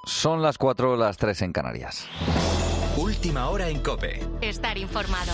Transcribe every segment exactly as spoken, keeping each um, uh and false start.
Son las cuatro, las tres en Canarias. Última hora en COPE. Estar informado.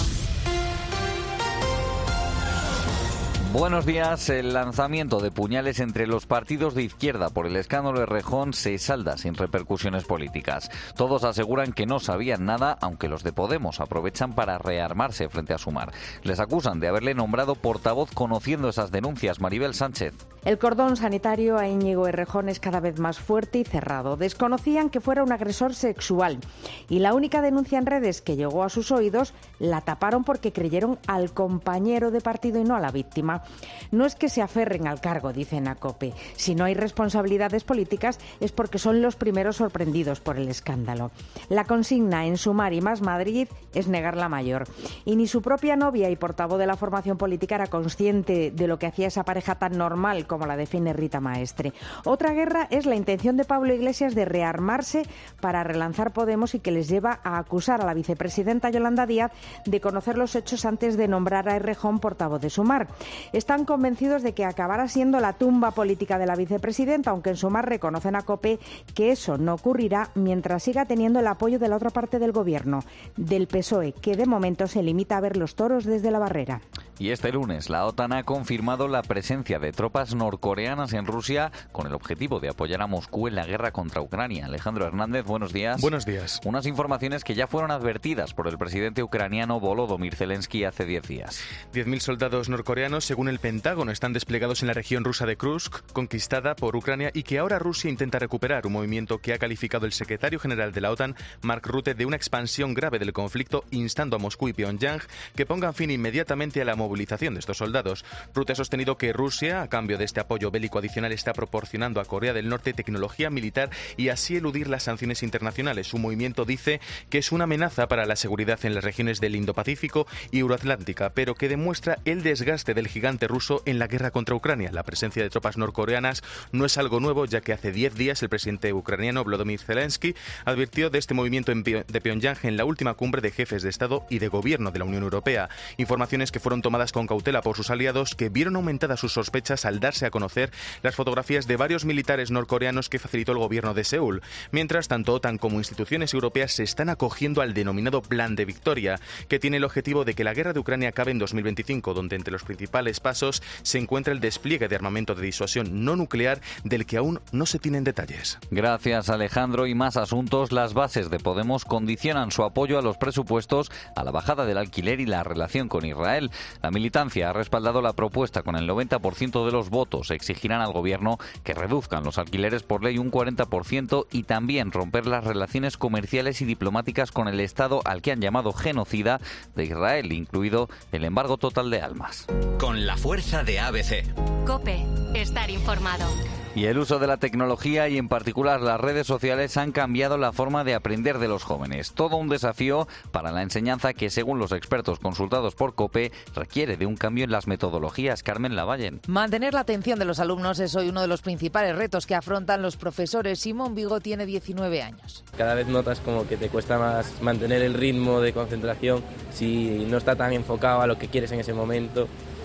Buenos días. El lanzamiento de puñales entre los partidos de izquierda por el escándalo de Errejón se salda sin repercusiones políticas. Todos aseguran que no sabían nada, aunque los de Podemos aprovechan para rearmarse frente a Sumar. Les acusan de haberle nombrado portavoz conociendo esas denuncias. Maribel Sánchez. El cordón sanitario a Íñigo Errejón es cada vez más fuerte y cerrado. Desconocían que fuera un agresor sexual y la única denuncia en redes que llegó a sus oídos la taparon porque creyeron al compañero de partido y no a la víctima. No es que se aferren al cargo, dicen a COPE. Si no hay responsabilidades políticas es porque son los primeros sorprendidos por el escándalo. La consigna en Sumar y Más Madrid es negar la mayor. Y ni su propia novia y portavoz de la formación política era consciente de lo que hacía esa pareja tan normal como la define Rita Maestre. Otra guerra es la intención de Pablo Iglesias de rearmarse para relanzar Podemos y que les lleva a acusar a la vicepresidenta Yolanda Díaz de conocer los hechos antes de nombrar a Errejón portavoz de Sumar. Están convencidos de que acabará siendo la tumba política de la vicepresidenta, aunque en Sumar reconocen a COPE que eso no ocurrirá mientras siga teniendo el apoyo de la otra parte del gobierno, del P S O E, que de momento se limita a ver los toros desde la barrera. Y este lunes la OTAN ha confirmado la presencia de tropas norcoreanas en Rusia con el objetivo de apoyar a Moscú en la guerra contra Ucrania. Alejandro Hernández, buenos días. Buenos días. Unas informaciones que ya fueron advertidas por el presidente ucraniano Volodymyr Zelensky hace diez días. diez mil soldados norcoreanos, según el Pentágono, están desplegados en la región rusa de Kursk, conquistada por Ucrania, y que ahora Rusia intenta recuperar, un movimiento que ha calificado el secretario general de la OTAN, Mark Rutte, de una expansión grave del conflicto, instando a Moscú y Pyongyang que pongan fin inmediatamente a la movilización de estos soldados. Rutte ha sostenido que Rusia, a cambio de este apoyo bélico adicional, está proporcionando a Corea del Norte tecnología militar y así eludir las sanciones internacionales. Su movimiento dice que es una amenaza para la seguridad en las regiones del Indo-Pacífico y Euroatlántica, pero que demuestra el desgaste del gigante ruso en la guerra contra Ucrania. La presencia de tropas norcoreanas no es algo nuevo, ya que hace diez días el presidente ucraniano Volodymyr Zelensky advirtió de este movimiento de Pyongyang en la última cumbre de jefes de Estado y de Gobierno de la Unión Europea. Informaciones que fueron tomadas con cautela por sus aliados, que vieron aumentadas sus sospechas al darse a conocer las fotografías de varios militares norcoreanos que facilitó el gobierno de Seúl. Mientras tanto, OTAN como instituciones europeas se están acogiendo al denominado Plan de Victoria, que tiene el objetivo de que la guerra de Ucrania acabe en dos mil veinticinco, donde entre los principales pasos se encuentra el despliegue de armamento de disuasión no nuclear, del que aún no se tienen detalles. Gracias, Alejandro. Y más asuntos. Las bases de Podemos condicionan su apoyo a los presupuestos a la bajada del alquiler y la relación con Israel. La militancia ha respaldado la propuesta con el noventa por ciento de los votos. Exigirán al gobierno que reduzcan los alquileres por ley un cuarenta por ciento y también romper las relaciones comerciales y diplomáticas con el Estado al que han llamado genocida de Israel, incluido el embargo total de armas. Con la fuerza de A B C. COPE. Estar informado. Y el uso de la tecnología y en particular las redes sociales han cambiado la forma de aprender de los jóvenes. Todo un desafío para la enseñanza que, según los expertos consultados por COPE, requiere de un cambio en las metodologías. Carmen Lavallen. Mantener la atención de los alumnos es hoy uno de los principales retos que afrontan los profesores. Simón Vigo tiene diecinueve años. Cada vez notas como que te cuesta más mantener el ritmo de concentración si no está tan enfocado a lo que quieres en ese momento,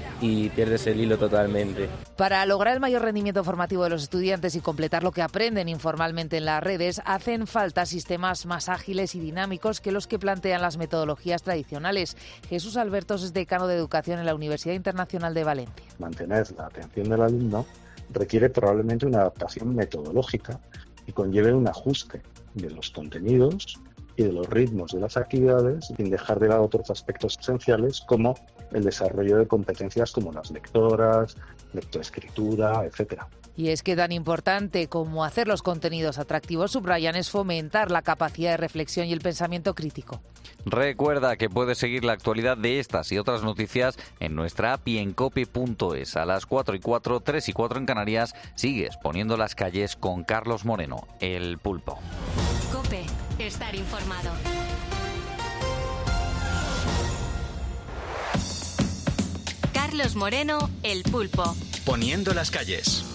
y pierdes el hilo totalmente. Para lograr el mayor rendimiento formativo de los estudiantes y completar lo que aprenden informalmente en las redes, hacen falta sistemas más ágiles y dinámicos que los que plantean las metodologías tradicionales. Jesús Albertos es decano de Educación en la Universidad Internacional de Valencia. Mantener la atención del alumno requiere probablemente una adaptación metodológica y conlleve un ajuste de los contenidos y de los ritmos de las actividades, sin dejar de lado otros aspectos esenciales como el desarrollo de competencias como las lectoras, lectoescritura, etcétera. Y es que tan importante como hacer los contenidos atractivos, subrayan, es fomentar la capacidad de reflexión y el pensamiento crítico. Recuerda que puedes seguir la actualidad de estas y otras noticias en nuestra app y en cope punto es. A las cuatro y cuatro, tres y cuatro en Canarias, sigues poniendo las calles con Carlos Moreno, el Pulpo. COPE. Estar informado. Carlos Moreno, el Pulpo. Poniendo las calles.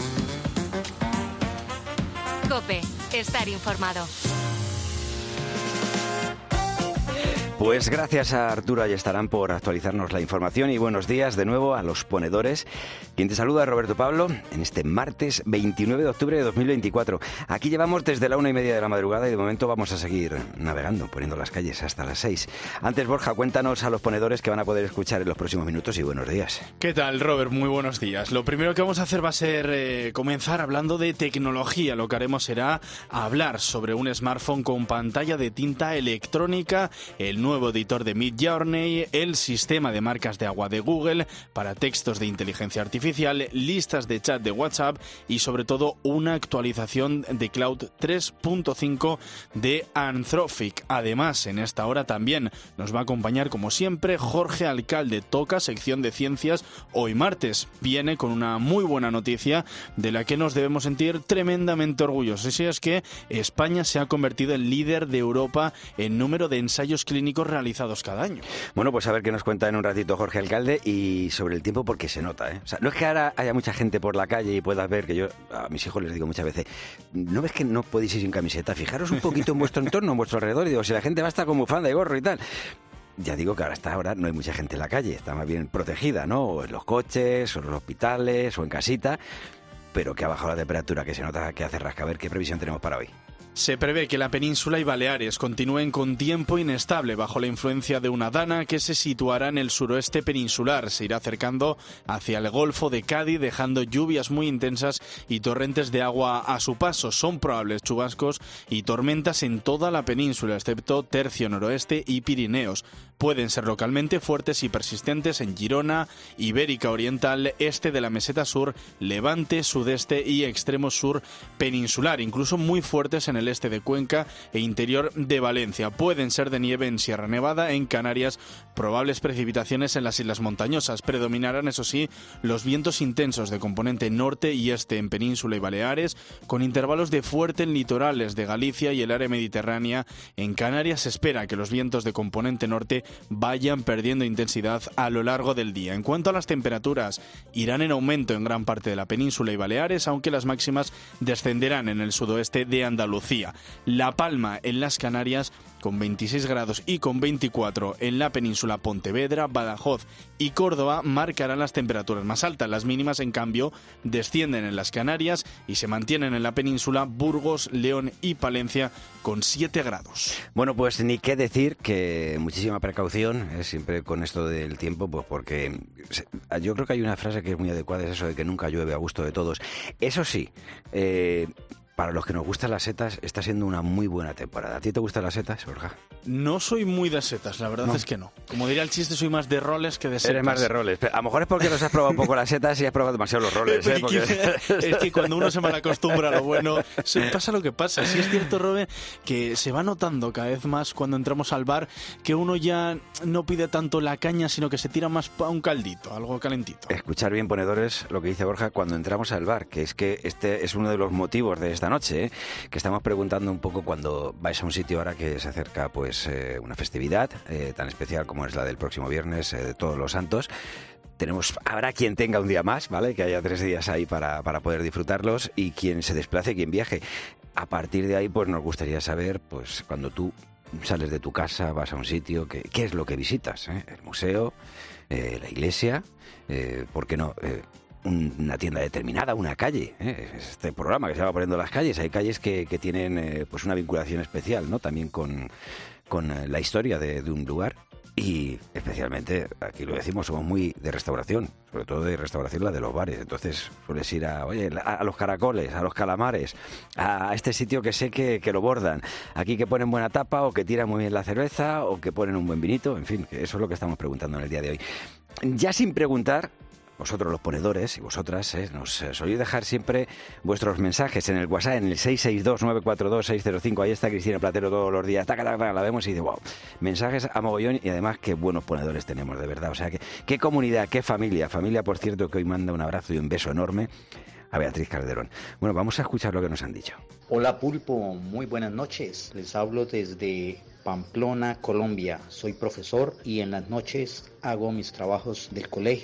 COPE. Estar informado. Pues gracias a Arturo Ayestarán por actualizarnos la información y buenos días de nuevo a los ponedores. Quien te saluda, Roberto Pablo, en este martes veintinueve de octubre de dos mil veinticuatro. Aquí llevamos desde la una y media de la madrugada y de momento vamos a seguir navegando, poniendo las calles hasta las seis. Antes, Borja, cuéntanos a los ponedores que van a poder escuchar en los próximos minutos y buenos días. ¿Qué tal, Robert? Muy buenos días. Lo primero que vamos a hacer va a ser eh, comenzar hablando de tecnología. Lo que haremos será hablar sobre un smartphone con pantalla de tinta electrónica, el nuevo editor de Midjourney, el sistema de marcas de agua de Google para textos de inteligencia artificial, listas de chat de WhatsApp y sobre todo una actualización de Cloud tres punto cinco de Anthropic. Además, en esta hora también nos va a acompañar, como siempre, Jorge Alcalde. Toca sección de ciencias hoy martes. Viene con una muy buena noticia de la que nos debemos sentir tremendamente orgullosos. Y es que España se ha convertido en líder de Europa en número de ensayos clínicos realizados cada año. Bueno, pues a ver qué nos cuenta en un ratito Jorge Alcalde y sobre el tiempo, porque se nota, ¿eh? O sea, no es que ahora haya mucha gente por la calle y puedas ver, que yo a mis hijos les digo muchas veces, ¿no ves que no podéis ir sin camiseta? Fijaros un poquito en vuestro entorno, en vuestro alrededor, y digo, si la gente va a estar con bufanda y gorro y tal. Ya digo que ahora hasta ahora no hay mucha gente en la calle, está más bien protegida, ¿no? O en los coches, o en los hospitales, o en casita, pero que ha bajado la temperatura, que se nota que hace rasca. A ver qué previsión tenemos para hoy. Se prevé que la península y Baleares continúen con tiempo inestable bajo la influencia de una dana que se situará en el suroeste peninsular. Se irá acercando hacia el Golfo de Cádiz, dejando lluvias muy intensas y torrentes de agua a su paso. Son probables chubascos y tormentas en toda la península, excepto tercio noroeste y Pirineos. Pueden ser localmente fuertes y persistentes en Girona, Ibérica Oriental, este de la Meseta Sur, Levante, sudeste y extremo sur peninsular, incluso muy fuertes en el este de Cuenca e interior de Valencia. Pueden ser de nieve en Sierra Nevada, en Canarias, probables precipitaciones en las islas montañosas. Predominarán, eso sí, los vientos intensos de componente norte y este en Península y Baleares, con intervalos de fuerte en litorales de Galicia y el área mediterránea. En Canarias se espera que los vientos de componente norte vayan perdiendo intensidad a lo largo del día. En cuanto a las temperaturas, irán en aumento en gran parte de la península y Baleares, aunque las máximas descenderán en el sudoeste de Andalucía. La Palma en las Canarias con veintiséis grados y con veinticuatro en la península. Pontevedra, Badajoz y Córdoba marcarán las temperaturas más altas. Las mínimas, en cambio, descienden en las Canarias y se mantienen en la península. Burgos, León y Palencia con siete grados. Bueno, pues ni qué decir, que muchísima precaución eh, siempre con esto del tiempo, pues porque yo creo que hay una frase que es muy adecuada, es eso de que nunca llueve a gusto de todos. Eso sí, eh, para los que nos gustan las setas, está siendo una muy buena temporada. ¿A ti te gustan las setas, Borja? No soy muy de setas, la verdad no. es que no. Como diría el chiste, soy más de roles que de setas. Eres más de roles. A lo mejor es porque nos has probado un poco las setas y has probado demasiado los roles. ¿eh? Porque... Es que cuando uno se malacostumbra a lo bueno, pasa lo que pasa. Sí es cierto, Robert, que se va notando cada vez más cuando entramos al bar que uno ya no pide tanto la caña, sino que se tira más a un caldito, algo calentito. Escuchar bien, ponedores, lo que dice Borja cuando entramos al bar, que es que este es uno de los motivos de esta noche, ¿eh? Que estamos preguntando un poco cuando vais a un sitio ahora que se acerca pues eh, una festividad eh, tan especial como es la del próximo viernes eh, de Todos los Santos. Tenemos, habrá quien tenga un día más, ¿vale? Que haya tres días ahí para, para poder disfrutarlos, y quien se desplace, quien viaje. A partir de ahí, pues nos gustaría saber, pues cuando tú sales de tu casa, vas a un sitio, ¿qué, qué es lo que visitas? ¿eh? El museo, eh, la iglesia, eh, ¿por qué no? Eh, una tienda determinada, una calle, ¿eh? Este programa que se va poniendo las calles, hay calles que, que tienen eh, pues una vinculación especial, ¿no? También con, con eh, la historia de, de un lugar, y especialmente, aquí lo decimos, somos muy de restauración, sobre todo de restauración la de los bares, entonces sueles ir a, oye, a, a los caracoles, a los calamares, a, a este sitio que sé que, que lo bordan, aquí que ponen buena tapa, o que tiran muy bien la cerveza, o que ponen un buen vinito, en fin, que eso es lo que estamos preguntando en el día de hoy. Ya sin preguntar, vosotros los ponedores y vosotras eh, nos eh, soléis dejar siempre vuestros mensajes en el WhatsApp, en el seis seis dos, nueve cuatro dos, seis cero cinco. Ahí está Cristina Platero todos los días, taca, taca, taca, la vemos y dice, wow, mensajes a mogollón, y además qué buenos ponedores tenemos, de verdad. O sea, que, qué comunidad, qué familia. Familia, por cierto, que hoy manda un abrazo y un beso enorme a Beatriz Calderón. Bueno, vamos a escuchar lo que nos han dicho. Hola Pulpo, muy buenas noches. Les hablo desde Pamplona, Colombia. Soy profesor y en las noches hago mis trabajos del colegio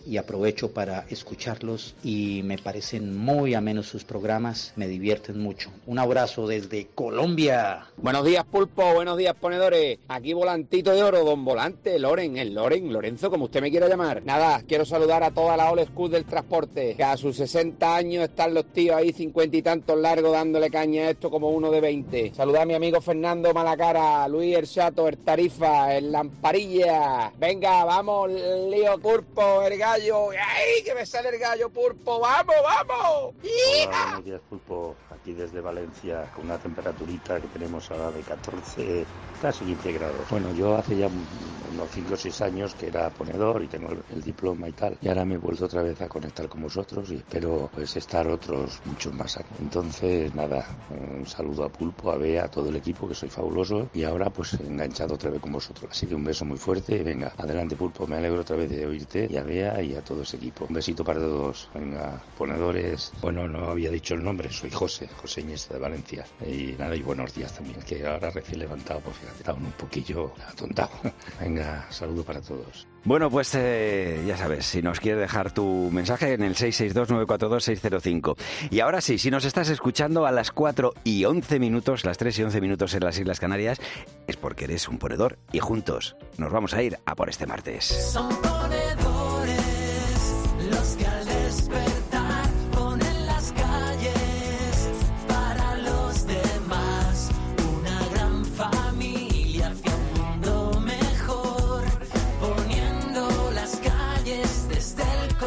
y aprovecho para escucharlos y me parecen muy amenos sus programas, me divierten mucho. Un abrazo desde Colombia. Buenos días, Pulpo, buenos días, ponedores. Aquí Volantito de Oro, don Volante, Loren, el Loren, Lorenzo, como usted me quiera llamar. Nada, quiero saludar a toda la old school del transporte, que a sus sesenta años están los tíos ahí cincuenta y tantos largos dándole caña a esto como uno de veinte. Saludar a mi amigo Fernando Malacara, Luis El Chato, el Tarifa, el Lamparilla. Venga, vamos, lío Pulpo, el gallo. ¡Ay, que me sale el gallo, Pulpo! ¡Vamos, vamos! Hola, buenos días, Pulpo. Aquí desde Valencia, con una temperaturita que tenemos ahora de catorce, casi quince grados. Bueno, yo hace ya unos cinco o seis años que era ponedor y tengo el, el diploma y tal. Y ahora me he vuelto otra vez a conectar con vosotros y espero pues estar otros muchos más años. Entonces, nada, un saludo a Pulpo, a Bea, a todo el equipo, que soy fabuloso. Y ahora pues enganchado otra vez con vosotros. Así que un beso muy fuerte. Venga, adelante, Pulpo. Me alegro otra vez de oírte. Y a Bea y a todo ese equipo. Un besito para todos. Venga, ponedores. Bueno, no había dicho el nombre. Soy José, José Ñesta de Valencia. Y nada, y buenos días también. Que ahora recién levantado, pues fíjate, estaba un poquillo atontado. Venga, saludo para todos. Bueno, pues eh, ya sabes, si nos quieres dejar tu mensaje en el seis seis dos, nueve cuatro dos, seis cero cinco. Y ahora sí, si nos estás escuchando a las cuatro y once minutos, las tres y once minutos en las Islas Canarias, es porque eres un ponedor y juntos nos vamos a ir a por este martes. Son ponedores los que al despertar ponen las calles para los demás, una gran familia hacia un mundo mejor, poniendo las calles desde el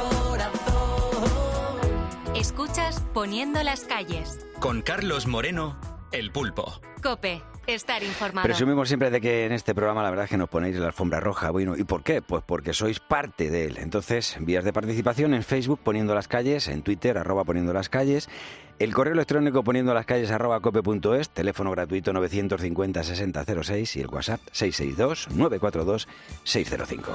corazón. Escuchas Poniendo las calles. Con Carlos Moreno, El Pulpo. COPE. Estar informado. Presumimos siempre de que en este programa la verdad es que nos ponéis la alfombra roja. Bueno, ¿y por qué? Pues porque sois parte de él. Entonces, vías de participación en Facebook Poniendo las Calles, en Twitter arroba Poniendo las Calles, el correo electrónico poniendo las calles arroba cope punto es, teléfono gratuito novecientos cincuenta sesenta cero seis y el WhatsApp seis seis dos, nueve cuatro dos, seis cero cinco.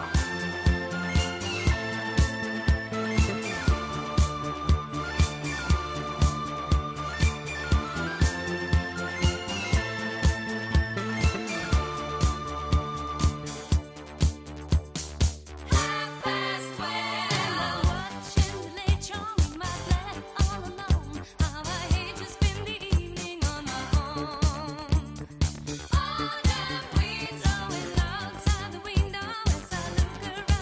Outside the window as I look around.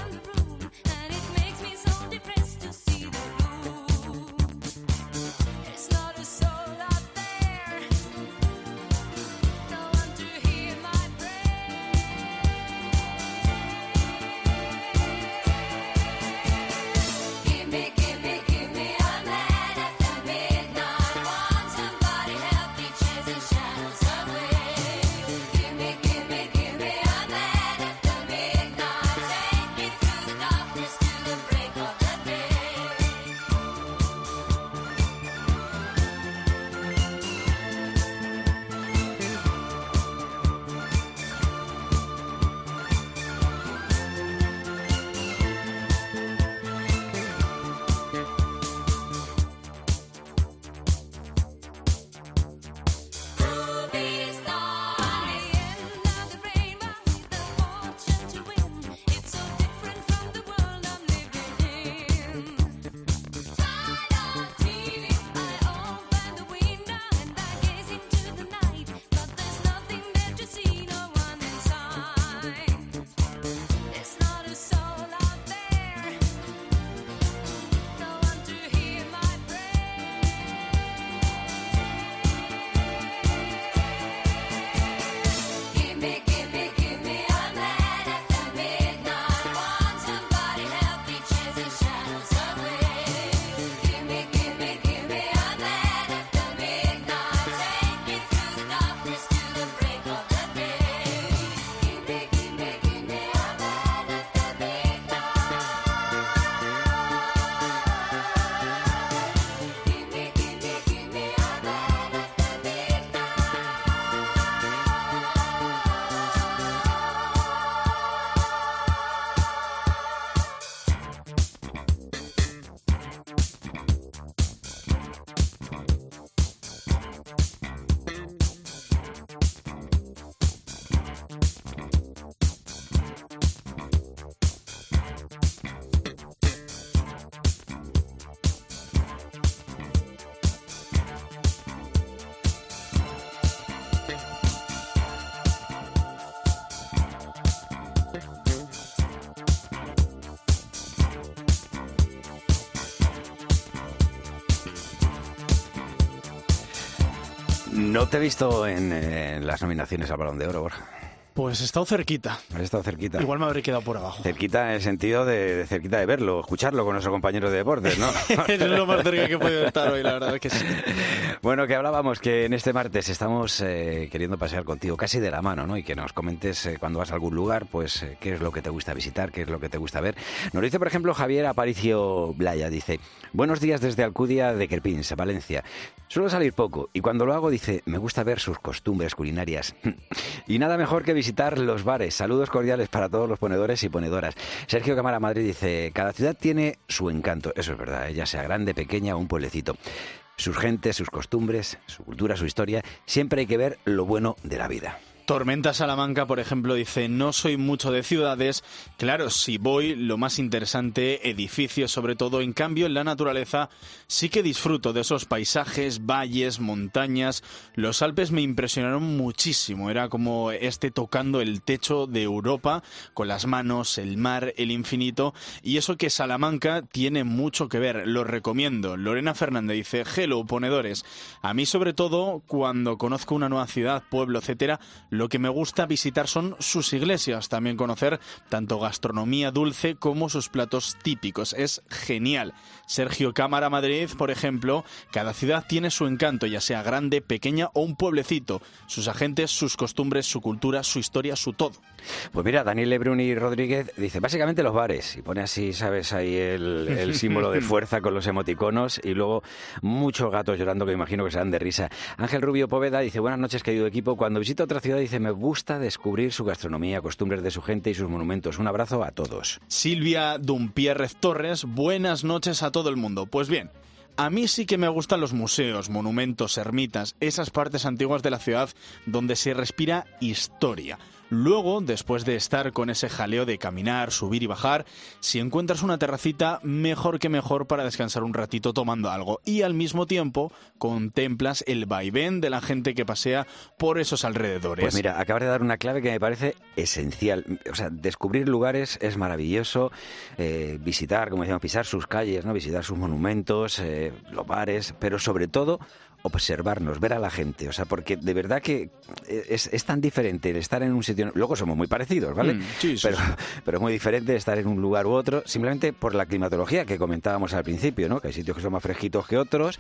No te he visto en, en las nominaciones al Balón de Oro, Borja. Pues he estado cerquita. Has estado cerquita. Igual me habré quedado por abajo. Cerquita en el sentido de, de cerquita de verlo, escucharlo con nuestro compañero de deportes, ¿no? Es lo más cerca que he podido estar hoy, la verdad es que sí. Bueno, que hablábamos que en este martes estamos eh, queriendo pasear contigo casi de la mano, ¿no? Y que nos comentes eh, cuando vas a algún lugar, pues eh, qué es lo que te gusta visitar, qué es lo que te gusta ver. Nos dice, por ejemplo, Javier Aparicio Blaya, dice: buenos días desde Alcudia de Querpins, Valencia. Suelo salir poco y cuando lo hago, dice, me gusta ver sus costumbres culinarias. Y nada mejor que visitar los bares. Saludos cordiales para todos los ponedores y ponedoras. Sergio Cámara Madrid dice, cada ciudad tiene su encanto. Eso es verdad, ya sea grande, pequeña o un pueblecito. Sus gentes, sus costumbres, su cultura, su historia. Siempre hay que ver lo bueno de la vida. Tormenta Salamanca, por ejemplo, dice, no soy mucho de ciudades. Claro, si voy, lo más interesante, edificios sobre todo. En cambio, en la naturaleza sí que disfruto de esos paisajes, valles, montañas. Los Alpes me impresionaron muchísimo. Era como este tocando el techo de Europa, con las manos, el mar, el infinito. Y eso que Salamanca tiene mucho que ver, lo recomiendo. Lorena Fernández dice, hello, ponedores. A mí, sobre todo, cuando conozco una nueva ciudad, pueblo, etcétera, lo que me gusta visitar son sus iglesias, también conocer tanto gastronomía dulce como sus platos típicos. Es genial. Sergio Cámara Madrid, por ejemplo, cada ciudad tiene su encanto, ya sea grande, pequeña o un pueblecito. Sus agentes, sus costumbres, su cultura, su historia, su todo. Pues mira, Daniel Bruni Rodríguez dice, básicamente los bares, y pone así, ¿sabes? Ahí el, el símbolo de fuerza con los emoticonos y luego muchos gatos llorando que me imagino que se dan de risa. Ángel Rubio Poveda dice, buenas noches, querido equipo. Cuando visito otra ciudad, dice, me gusta descubrir su gastronomía, costumbres de su gente y sus monumentos. Un abrazo a todos. Silvia Dumpierrez Torres, buenas noches a todo el mundo. Pues bien, a mí sí que me gustan los museos, monumentos, ermitas, esas partes antiguas de la ciudad donde se respira historia. Luego, después de estar con ese jaleo de caminar, subir y bajar, si encuentras una terracita, mejor que mejor para descansar un ratito tomando algo. Y al mismo tiempo, contemplas el vaivén de la gente que pasea por esos alrededores. Pues mira, acabas de dar una clave que me parece esencial. O sea, descubrir lugares es maravilloso, eh, visitar, como decíamos, pisar sus calles, ¿no? Visitar sus monumentos, eh, los bares, pero sobre todo observarnos, ver a la gente, o sea, porque de verdad que es, es tan diferente el estar en un sitio, luego somos muy parecidos, ¿vale? Mm, sí, sí, pero, sí. pero es muy diferente estar en un lugar u otro, simplemente por la climatología que comentábamos al principio, ¿no? Que hay sitios que son más fresquitos que otros,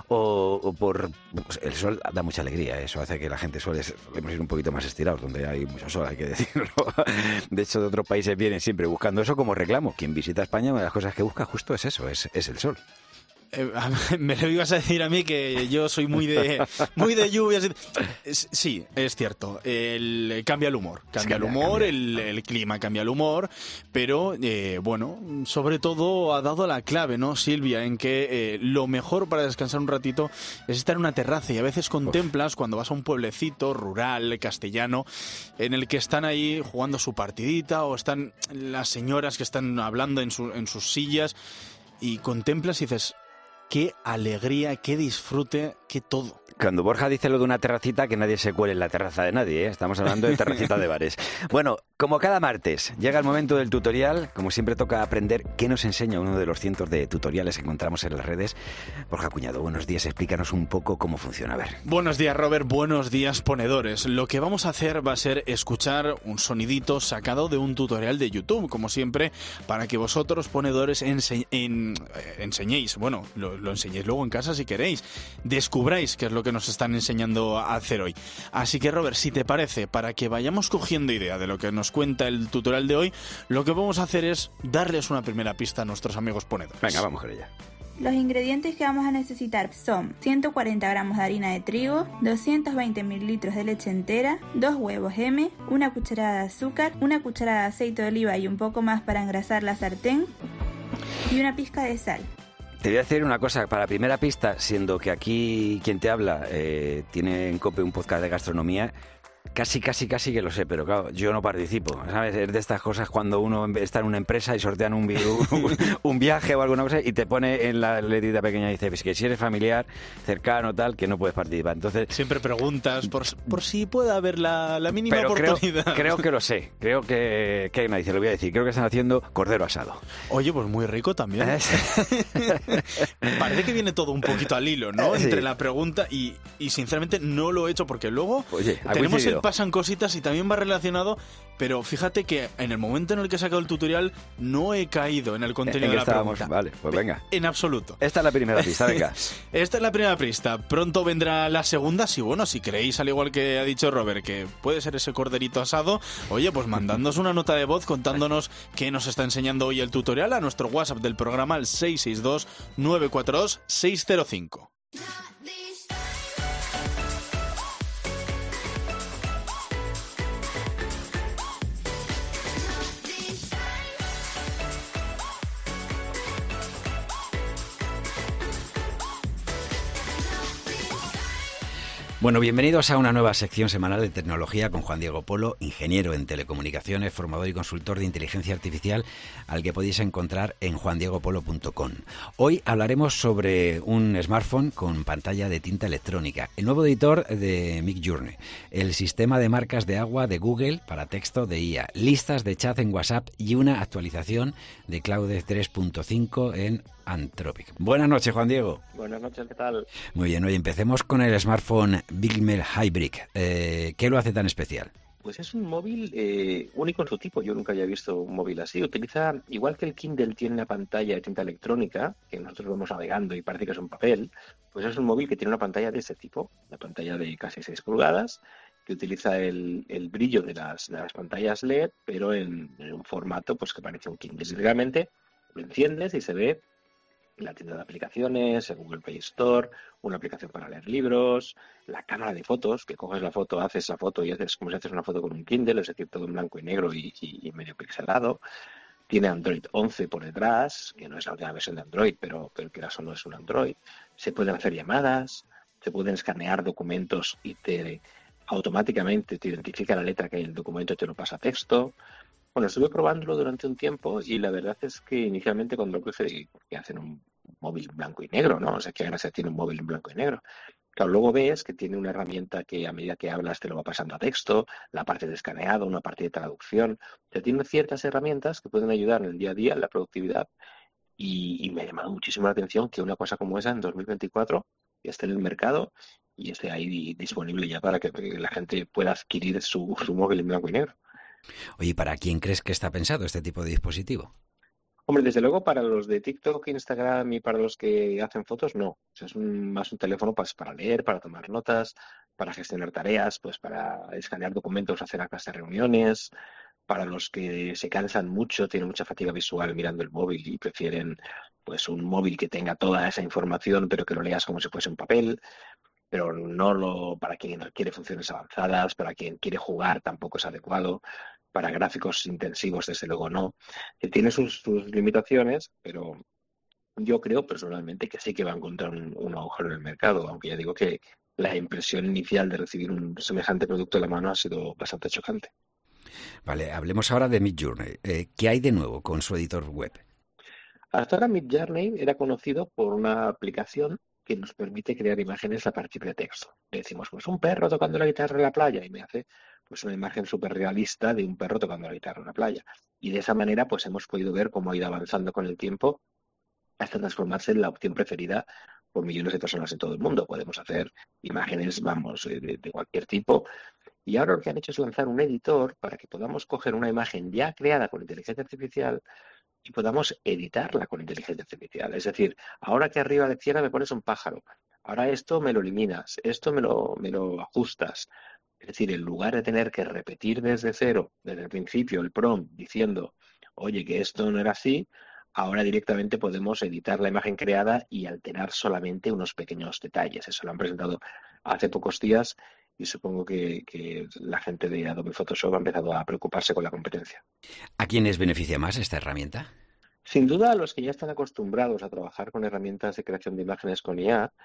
o, o por... Pues el sol da mucha alegría, eso hace que la gente suele ir un poquito más estirados, donde hay mucho sol, hay que decirlo. De hecho, de otros países vienen siempre buscando eso como reclamo. Quien visita España, una de las cosas que busca justo es eso, es, es el sol. Eh, me lo ibas a decir a mí que yo soy muy de muy de lluvias. Sí, es cierto. El, cambia el humor. Cambia el humor, cambia. El, el clima cambia el humor. Pero, eh, bueno, sobre todo ha dado la clave, ¿no, Silvia? En que eh, lo mejor para descansar un ratito es estar en una terraza. Y a veces contemplas Uf. cuando vas a un pueblecito rural, castellano, en el que están ahí jugando su partidita o están las señoras que están hablando en, su, en sus sillas. Y contemplas y dices... Qué alegría, qué disfrute, qué todo. Cuando Borja dice lo de una terracita, que nadie se cuele en la terraza de nadie, ¿eh? Estamos hablando de terracita de bares. Bueno, como cada martes, llega el momento del tutorial. Como siempre toca aprender qué nos enseña uno de los cientos de tutoriales que encontramos en las redes. Borja Cuñado, buenos días, explícanos un poco cómo funciona. A ver. Buenos días, Robert, buenos días, ponedores. Lo que vamos a hacer va a ser escuchar un sonidito sacado de un tutorial de YouTube, como siempre, para que vosotros, ponedores, ense- en, eh, enseñéis, bueno, lo, lo enseñéis luego en casa si queréis, descubráis qué es lo que nos están enseñando a hacer hoy. Así que, Robert, si te parece, para que vayamos cogiendo idea de lo que nos cuenta el tutorial de hoy, lo que vamos a hacer es darles una primera pista a nuestros amigos ponedores. Venga, vamos con ella. Los ingredientes que vamos a necesitar son ciento cuarenta gramos de harina de trigo, doscientos veinte mililitros de leche entera, dos huevos M, una cucharada de azúcar, una cucharada de aceite de oliva y un poco más para engrasar la sartén y una pizca de sal. Te voy a decir una cosa, para primera pista, siendo que aquí quien te habla eh, tiene en COPE un podcast de gastronomía, Casi, casi, casi que lo sé, pero claro, yo no participo, ¿sabes? Es de estas cosas cuando uno está en una empresa y sortean un, vi- un, un viaje o alguna cosa y te pone en la letrita pequeña y dice, pues que si eres familiar, cercano, tal, que no puedes participar. Entonces Siempre preguntas por, por si puede haber la, la mínima pero creo, oportunidad. creo que lo sé, creo que, que nadie se lo voy a decir, creo que están haciendo cordero asado. Oye, pues muy rico también. Parece que viene todo un poquito al hilo, ¿no? Sí. Entre la pregunta y, y sinceramente no lo he hecho porque luego Oye, ha tenemos coincidido. el pasan cositas y también va relacionado, pero fíjate que en el momento en el que he sacado el tutorial no he caído en el contenido ¿En de qué la estábamos? pregunta. Vale, pues venga. En absoluto. Esta es la primera pista, venga. Esta es la primera pista. Pronto vendrá la segunda. Si bueno, si creéis, al igual que ha dicho Robert, que puede ser ese corderito asado, oye, pues mandándonos una nota de voz contándonos qué nos está enseñando hoy el tutorial a nuestro WhatsApp del programa, al seis seis dos, nueve cuatro dos, seis cero cinco. Bueno, bienvenidos a una nueva sección semanal de tecnología con Juan Diego Polo, ingeniero en telecomunicaciones, formador y consultor de inteligencia artificial, al que podéis encontrar en juan diego polo punto com. Hoy hablaremos sobre un smartphone con pantalla de tinta electrónica, el nuevo editor de Midjourney, el sistema de marcas de agua de Google para texto de I A, listas de chat en WhatsApp y una actualización de Claude tres punto cinco en Anthropic. Buenas noches, Juan Diego. Buenas noches, ¿qué tal? Muy bien, hoy empecemos con el smartphone Bigmel Hybrid. Eh, ¿Qué lo hace tan especial? Pues es un móvil eh, único en su tipo. Yo nunca había visto un móvil así. Utiliza, igual que el Kindle tiene una pantalla de tinta electrónica, que nosotros vamos navegando y parece que es un papel, pues es un móvil que tiene una pantalla de este tipo, una pantalla de casi seis pulgadas, que utiliza el, el brillo de las, de las pantallas L E D, pero en, en un formato pues que parece un Kindle. Y realmente lo enciendes y se ve la tienda de aplicaciones, el Google Play Store, una aplicación para leer libros, la cámara de fotos, que coges la foto, haces la foto y haces como si haces una foto con un Kindle, es decir, todo en blanco y negro y, y, y medio pixelado. Tiene Android once por detrás, que no es la última versión de Android, pero, pero que eso no es un Android. Se pueden hacer llamadas, se pueden escanear documentos y te automáticamente te identifica la letra que hay en el documento y te lo pasa a texto. Bueno, estuve probándolo durante un tiempo y la verdad es que inicialmente cuando lo puse, que hacen un móvil blanco y negro, ¿no? O sea, qué gracia tiene un móvil en blanco y negro. Claro, luego ves que tiene una herramienta que a medida que hablas te lo va pasando a texto, la parte de escaneado, una parte de traducción. O sea, tiene ciertas herramientas que pueden ayudar en el día a día, en la productividad, y, y me ha llamado muchísimo la atención que una cosa como esa en dos mil veinticuatro esté en el mercado y esté ahí disponible ya para que la gente pueda adquirir su, su móvil en blanco y negro. Oye, ¿para quién crees que está pensado este tipo de dispositivo? Hombre, desde luego para los de TikTok, Instagram y para los que hacen fotos, no. O sea, es un, más un teléfono pues, para leer, para tomar notas, para gestionar tareas, pues para escanear documentos, hacer actas de reuniones. Para los que se cansan mucho, tienen mucha fatiga visual mirando el móvil y prefieren pues un móvil que tenga toda esa información, pero que lo leas como si fuese un papel. Pero no lo para quien quiere funciones avanzadas, para quien quiere jugar tampoco es adecuado, para gráficos intensivos desde luego no. Que tiene sus, sus limitaciones, pero yo creo personalmente que sí que va a encontrar un, un agujero en el mercado, aunque ya digo que la impresión inicial de recibir un semejante producto en la mano ha sido bastante chocante. Vale, hablemos ahora de Midjourney. Eh, ¿Qué hay de nuevo con su editor web? Hasta ahora Midjourney era conocido por una aplicación que nos permite crear imágenes a partir de texto. Le decimos, pues un perro tocando la guitarra en la playa y me hace pues una imagen súper realista de un perro tocando la guitarra en la playa. Y de esa manera pues hemos podido ver cómo ha ido avanzando con el tiempo hasta transformarse en la opción preferida por millones de personas en todo el mundo. Podemos hacer imágenes, vamos, de, de cualquier tipo. Y ahora lo que han hecho es lanzar un editor para que podamos coger una imagen ya creada con inteligencia artificial y podamos editarla con inteligencia artificial. Es decir, ahora que arriba a la izquierda me pones un pájaro, ahora esto me lo eliminas, esto me lo, me lo ajustas. Es decir, en lugar de tener que repetir desde cero, desde el principio, el prompt, diciendo, oye, que esto no era así, ahora directamente podemos editar la imagen creada y alterar solamente unos pequeños detalles. Eso lo han presentado hace pocos días y supongo que, que la gente de Adobe Photoshop ha empezado a preocuparse con la competencia. ¿A quiénes beneficia más esta herramienta? Sin duda a los que ya están acostumbrados a trabajar con herramientas de creación de imágenes con I A,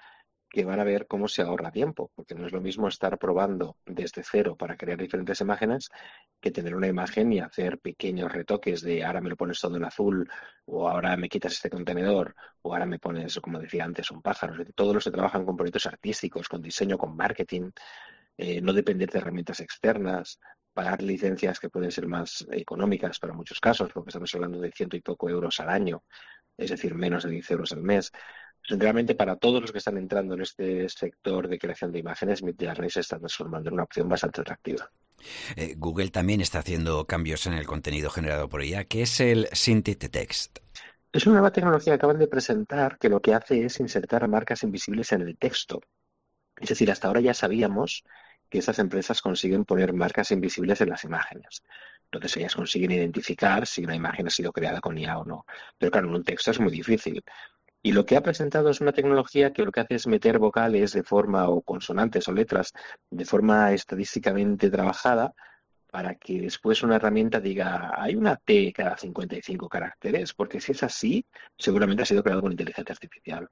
que van a ver cómo se ahorra tiempo, porque no es lo mismo estar probando desde cero para crear diferentes imágenes que tener una imagen y hacer pequeños retoques de ahora me lo pones todo en azul, o ahora me quitas este contenedor, o ahora me pones, como decía antes, un pájaro. Todos los que trabajan con proyectos artísticos, con diseño, con marketing, eh, no depender de herramientas externas, pagar licencias que pueden ser más económicas para muchos casos, porque estamos hablando de ciento y poco euros al año, es decir, menos de diez euros al mes. Realmente para todos los que están entrando en este sector de creación de imágenes, Midjourney se está transformando en una opción bastante atractiva. Eh, Google también está haciendo cambios en el contenido generado por I A, que es el Synthetic Text. Es una nueva tecnología que acaban de presentar que lo que hace es insertar marcas invisibles en el texto. Es decir, hasta ahora ya sabíamos que estas empresas consiguen poner marcas invisibles en las imágenes. Entonces ellas consiguen identificar si una imagen ha sido creada con I A o no. Pero claro, en un texto es muy difícil. Y lo que ha presentado es una tecnología que lo que hace es meter vocales de forma, o consonantes o letras, de forma estadísticamente trabajada, para que después una herramienta diga, hay una T cada cincuenta y cinco caracteres, porque si es así, seguramente ha sido creado con inteligencia artificial.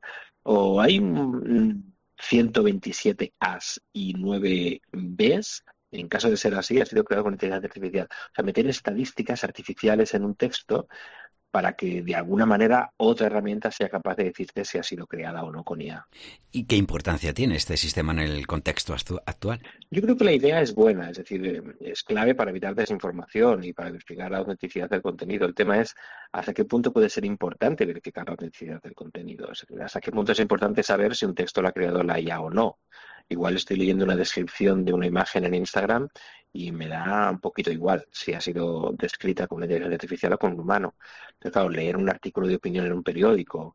O hay un ciento veintisiete As y nueve Bs, en caso de ser así, ha sido creado con inteligencia artificial. O sea, meter estadísticas artificiales en un texto para que de alguna manera otra herramienta sea capaz de decirte si ha sido creada o no con I A. ¿Y qué importancia tiene este sistema en el contexto actual? Yo creo que la idea es buena, es decir, es clave para evitar desinformación y para verificar la autenticidad del contenido. El tema es hasta qué punto puede ser importante verificar la autenticidad del contenido. Es decir, hasta qué punto es importante saber si un texto lo ha creado la I A o no. Igual estoy leyendo una descripción de una imagen en Instagram y me da un poquito igual si ha sido descrita con una inteligencia artificial o con un humano. Pero claro, leer un artículo de opinión en un periódico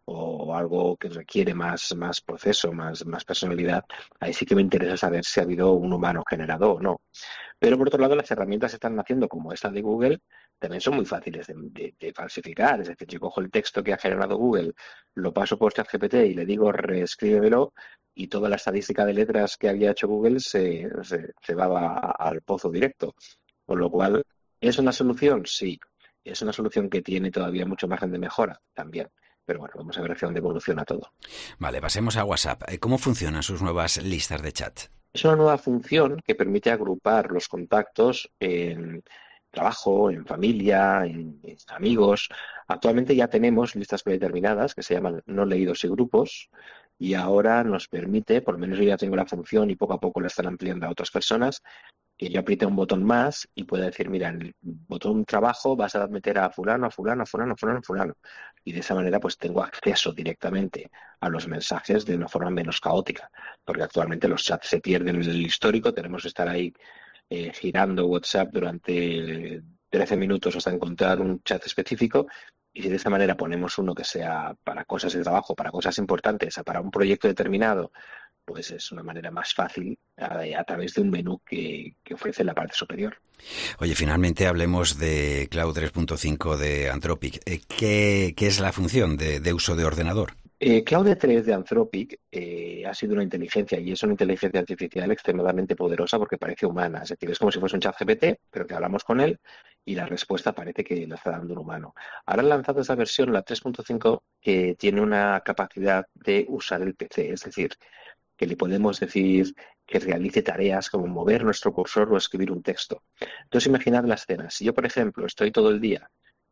o algo que requiere más, más proceso, más, más personalidad, ahí sí que me interesa saber si ha habido un humano generado o no. Pero por otro lado, las herramientas que están naciendo, como esta de Google, también son muy fáciles de, de, de falsificar. Es decir, yo cojo el texto que ha generado Google, lo paso por ChatGPT y le digo reescríbemelo, y toda la estadística de letras que había hecho Google se, se, se va a, al pozo directo. Con lo cual, ¿es una solución? Sí. ¿Es una solución que tiene todavía mucho margen de mejora? También. Pero bueno, vamos a ver hacia dónde evoluciona todo. Vale, pasemos a WhatsApp. ¿Cómo funcionan sus nuevas listas de chat? Es una nueva función que permite agrupar los contactos en trabajo, en familia, en, en amigos. Actualmente ya tenemos listas predeterminadas que se llaman no leídos y grupos, y ahora nos permite, por lo menos yo ya tengo la función y poco a poco la están ampliando a otras personas, que yo apriete un botón más y pueda decir, mira, en el botón trabajo vas a meter a fulano, a fulano, a fulano, a fulano, a fulano. Y de esa manera pues tengo acceso directamente a los mensajes de una forma menos caótica, porque actualmente los chats se pierden en el histórico, tenemos que estar ahí eh, girando WhatsApp durante trece minutos hasta encontrar un chat específico. Y si de esa manera ponemos uno que sea para cosas de trabajo, para cosas importantes, para un proyecto determinado, pues es una manera más fácil a, a través de un menú que, que ofrece en la parte superior. Oye, finalmente hablemos de Claude tres punto cinco de Anthropic. ¿Qué, qué es la función de, de uso de ordenador? Eh, Claude tres de Anthropic eh, ha sido una inteligencia, y es una inteligencia artificial extremadamente poderosa porque parece humana. Es decir, es como si fuese un ChatGPT, pero que hablamos con él y la respuesta parece que la está dando un humano. Ahora han lanzado esta versión, la tres punto cinco, que tiene una capacidad de usar el P C, es decir, que le podemos decir que realice tareas como mover nuestro cursor o escribir un texto. Entonces, imaginad la escena. Si yo, por ejemplo, estoy todo el día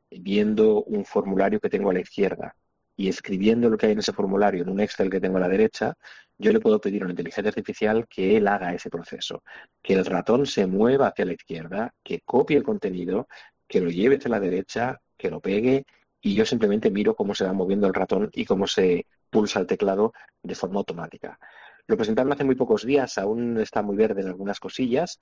viendo un formulario que tengo a la izquierda y escribiendo lo que hay en ese formulario en un Excel que tengo a la derecha, yo le puedo pedir a una inteligencia artificial que él haga ese proceso, que el ratón se mueva hacia la izquierda, que copie el contenido, que lo lleve hacia la derecha, que lo pegue, y yo simplemente miro cómo se va moviendo el ratón y cómo se pulsa el teclado de forma automática. Lo presentaron hace muy pocos días, aún está muy verde en algunas cosillas,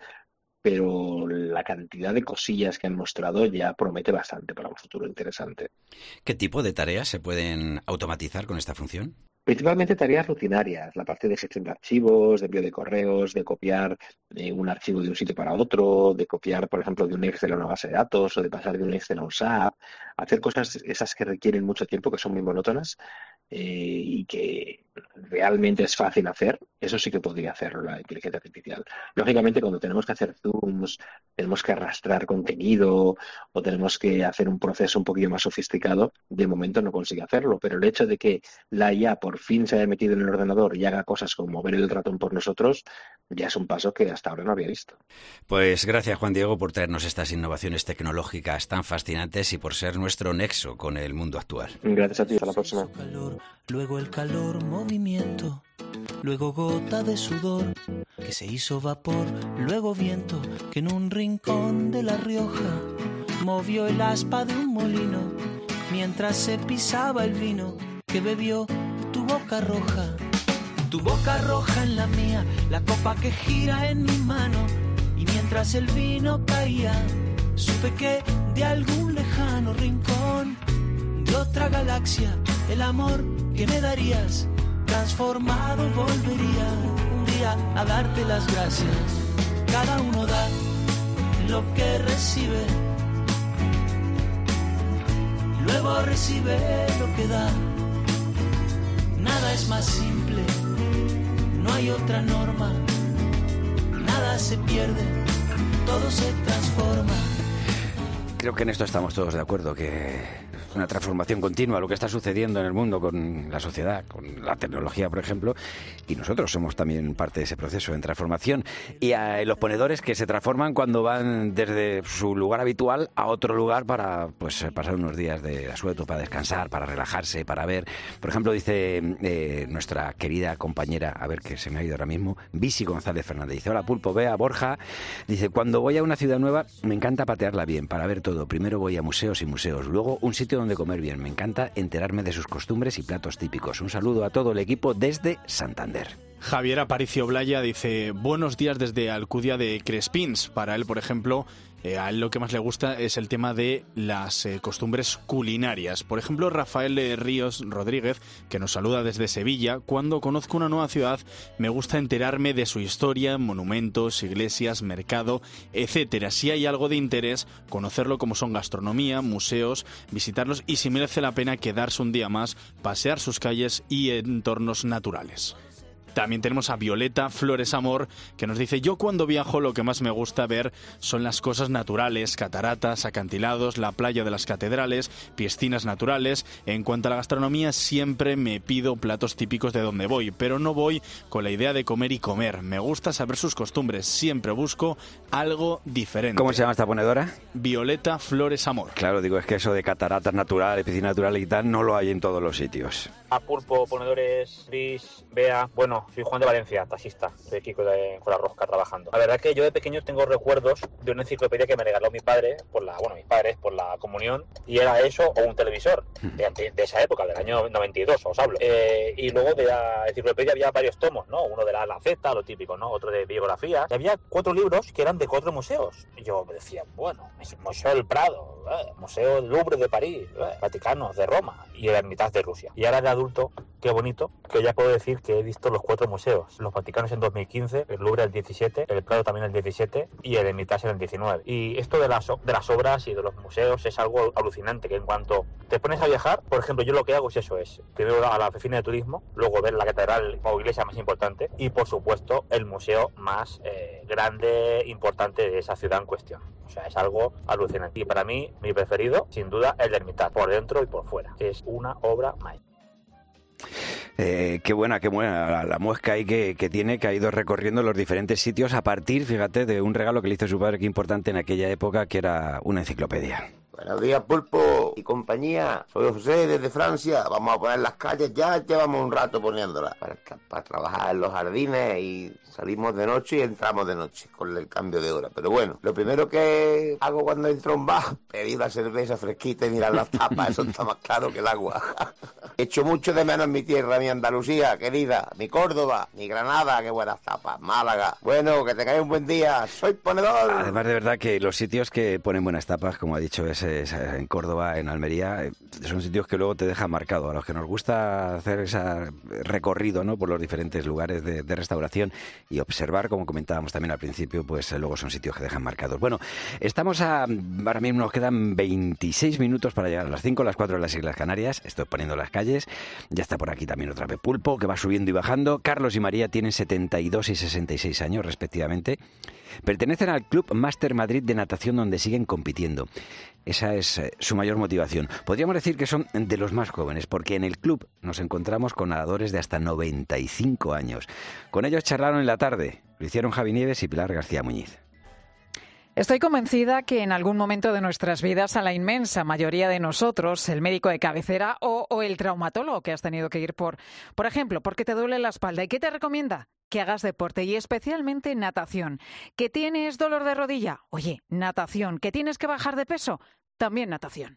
pero la cantidad de cosillas que han mostrado ya promete bastante para un futuro interesante. ¿Qué tipo de tareas se pueden automatizar con esta función? Principalmente tareas rutinarias, la parte de gestión de archivos, de envío de correos, de copiar de un archivo de un sitio para otro, de copiar, por ejemplo, de un Excel a una base de datos o de pasar de un Excel a un S A P, hacer cosas esas que requieren mucho tiempo, que son muy monótonas eh, y que realmente es fácil hacer, eso sí que podría hacerlo la inteligencia artificial. Lógicamente, cuando tenemos que hacer zooms, tenemos que arrastrar contenido o tenemos que hacer un proceso un poquillo más sofisticado, de momento no consigue hacerlo, pero el hecho de que la I A por fin se haya metido en el ordenador y haga cosas como mover el ratón por nosotros, ya es un paso que hasta ahora no había visto. Pues gracias, Juan Diego, por traernos estas innovaciones tecnológicas tan fascinantes y por ser nuestro nexo con el mundo actual. Gracias a ti, hasta la próxima. Luego el calor, movimiento, luego gota de sudor que se hizo vapor, luego viento que en un rincón de La Rioja movió el aspa de un molino mientras se pisaba el vino que bebió tu boca roja. Tu boca roja en la mía, la copa que gira en mi mano, y mientras el vino caía supe que de algún lejano rincón de otra galaxia el amor que me darías transformado volvería un día a darte las gracias. Cada uno da lo que recibe, luego recibe lo que da. Nada es más simple, no hay otra norma, nada se pierde, todo se transforma. Creo que en esto estamos todos de acuerdo, que es una transformación continua lo que está sucediendo en el mundo con la sociedad, con la tecnología, por ejemplo, y nosotros somos también parte de ese proceso de transformación. Y a los ponedores que se transforman cuando van desde su lugar habitual a otro lugar para pues pasar unos días de asueto, para descansar, para relajarse, para ver. Por ejemplo, dice eh, nuestra querida compañera, a ver que se me ha ido ahora mismo, Visi González Fernández, dice: hola Pulpo, Bea, Borja, dice: cuando voy a una ciudad nueva me encanta patearla bien, para ver todo. Primero voy a museos y museos, luego un sitio donde comer bien. Me encanta enterarme de sus costumbres y platos típicos. Un saludo a todo el equipo desde Santander. Javier Aparicio Blaya dice: buenos días desde Alcudia de Crespins. Para él, por ejemplo, eh, a él lo que más le gusta es el tema de las eh, costumbres culinarias. Por ejemplo, Rafael eh, Ríos Rodríguez, que nos saluda desde Sevilla: cuando conozco una nueva ciudad me gusta enterarme de su historia, monumentos, iglesias, mercado, etcétera. Si hay algo de interés, conocerlo, como son gastronomía, museos, visitarlos, y si merece la pena quedarse un día más, pasear sus calles y entornos naturales. También tenemos a Violeta Flores Amor, que nos dice: yo cuando viajo lo que más me gusta ver son las cosas naturales, cataratas, acantilados, la playa de las catedrales, piscinas naturales. En cuanto a la gastronomía, siempre me pido platos típicos de donde voy, pero no voy con la idea de comer y comer. Me gusta saber sus costumbres, siempre busco algo diferente. ¿Cómo se llama esta ponedora? Violeta Flores Amor. Claro, digo, es que eso de cataratas naturales, piscinas naturales y tal, no lo hay en todos los sitios. A Pulpo, ponedores, Luis, Bea, bueno, soy Juan de Valencia, taxista, estoy aquí con la, con la rosca trabajando. La verdad es que yo de pequeño tengo recuerdos de una enciclopedia que me regaló mi padre, por la, bueno, mis padres, por la comunión, y era eso o un televisor, de, de esa época, del año noventa y dos, os hablo. Eh, y luego de la enciclopedia había varios tomos, ¿no? Uno de la Laceta, lo típico, ¿no? Otro de biografías. Y había cuatro libros que eran de cuatro museos. Y yo me decía, bueno, es el Museo del Prado, eh, Museo del Louvre de París, eh, Vaticano de Roma y el Hermitage de Rusia. Y ahora de adulto, qué bonito, que ya puedo decir que he visto los cuatro museos. Los Vaticanos en dos mil quince, el Louvre el diecisiete, el Prado también el diecisiete y el Hermitage en el diecinueve. Y esto de las, de las obras y de los museos es algo alucinante, que en cuanto te pones a viajar, por ejemplo, yo lo que hago es eso, es primero a la oficina de turismo, luego ver la catedral o iglesia más importante y, por supuesto, el museo más eh, grande, importante de esa ciudad en cuestión. O sea, es algo alucinante. Y para mí, mi preferido, sin duda, el Hermitage, por dentro y por fuera, que es una obra maestra. Eh, qué buena, qué buena la, la muesca ahí que, que tiene, que ha ido recorriendo los diferentes sitios a partir, fíjate, de un regalo que le hizo su padre, que importante en aquella época, que era una enciclopedia. Buenos días, Pulpo y compañía. Soy José desde Francia. Vamos a poner las calles ya, llevamos un rato poniéndolas para, para trabajar en los jardines y salimos de noche y entramos de noche con el cambio de hora. Pero bueno, lo primero que hago cuando entro a un bar, pedir una cerveza fresquita y mirar las tapas. Eso está más claro que el agua. Echo mucho de menos mi tierra, mi Andalucía, querida, mi Córdoba, mi Granada, qué buenas tapas, Málaga. Bueno, que tengáis un buen día. Soy ponedor. Además, de verdad que los sitios que ponen buenas tapas, como ha dicho, es Canarias, eh, en Córdoba, en Almería, eh, son sitios que luego te dejan marcado. A los que nos gusta hacer ese recorrido, ¿no?, por los diferentes lugares de, de restauración y observar, como comentábamos también al principio, pues eh, luego son sitios que dejan marcados. Bueno, estamos a... Ahora mismo nos quedan veintiséis minutos para llegar a las cinco, las cuatro de las Islas Canarias. Estoy poniendo las calles. Ya está por aquí también otra vez Pulpo, que va subiendo y bajando. Carlos y María tienen setenta y dos y sesenta y seis años, respectivamente. Pertenecen al Club Máster Madrid de natación, donde siguen compitiendo. Esa es eh, su mayor motivación. Podríamos decir que son de los más jóvenes, porque en el club nos encontramos con nadadores de hasta noventa y cinco años. Con ellos charlaron en la tarde. Lo hicieron Javi Nieves y Pilar García Muñiz. Estoy convencida que en algún momento de nuestras vidas, a la inmensa mayoría de nosotros, el médico de cabecera o, o el traumatólogo que has tenido que ir por, por ejemplo, porque te duele la espalda. ¿Y qué te recomienda? Que hagas deporte, y especialmente natación. ¿Que tienes dolor de rodilla? Oye, natación. ¿Que tienes que bajar de peso? También natación.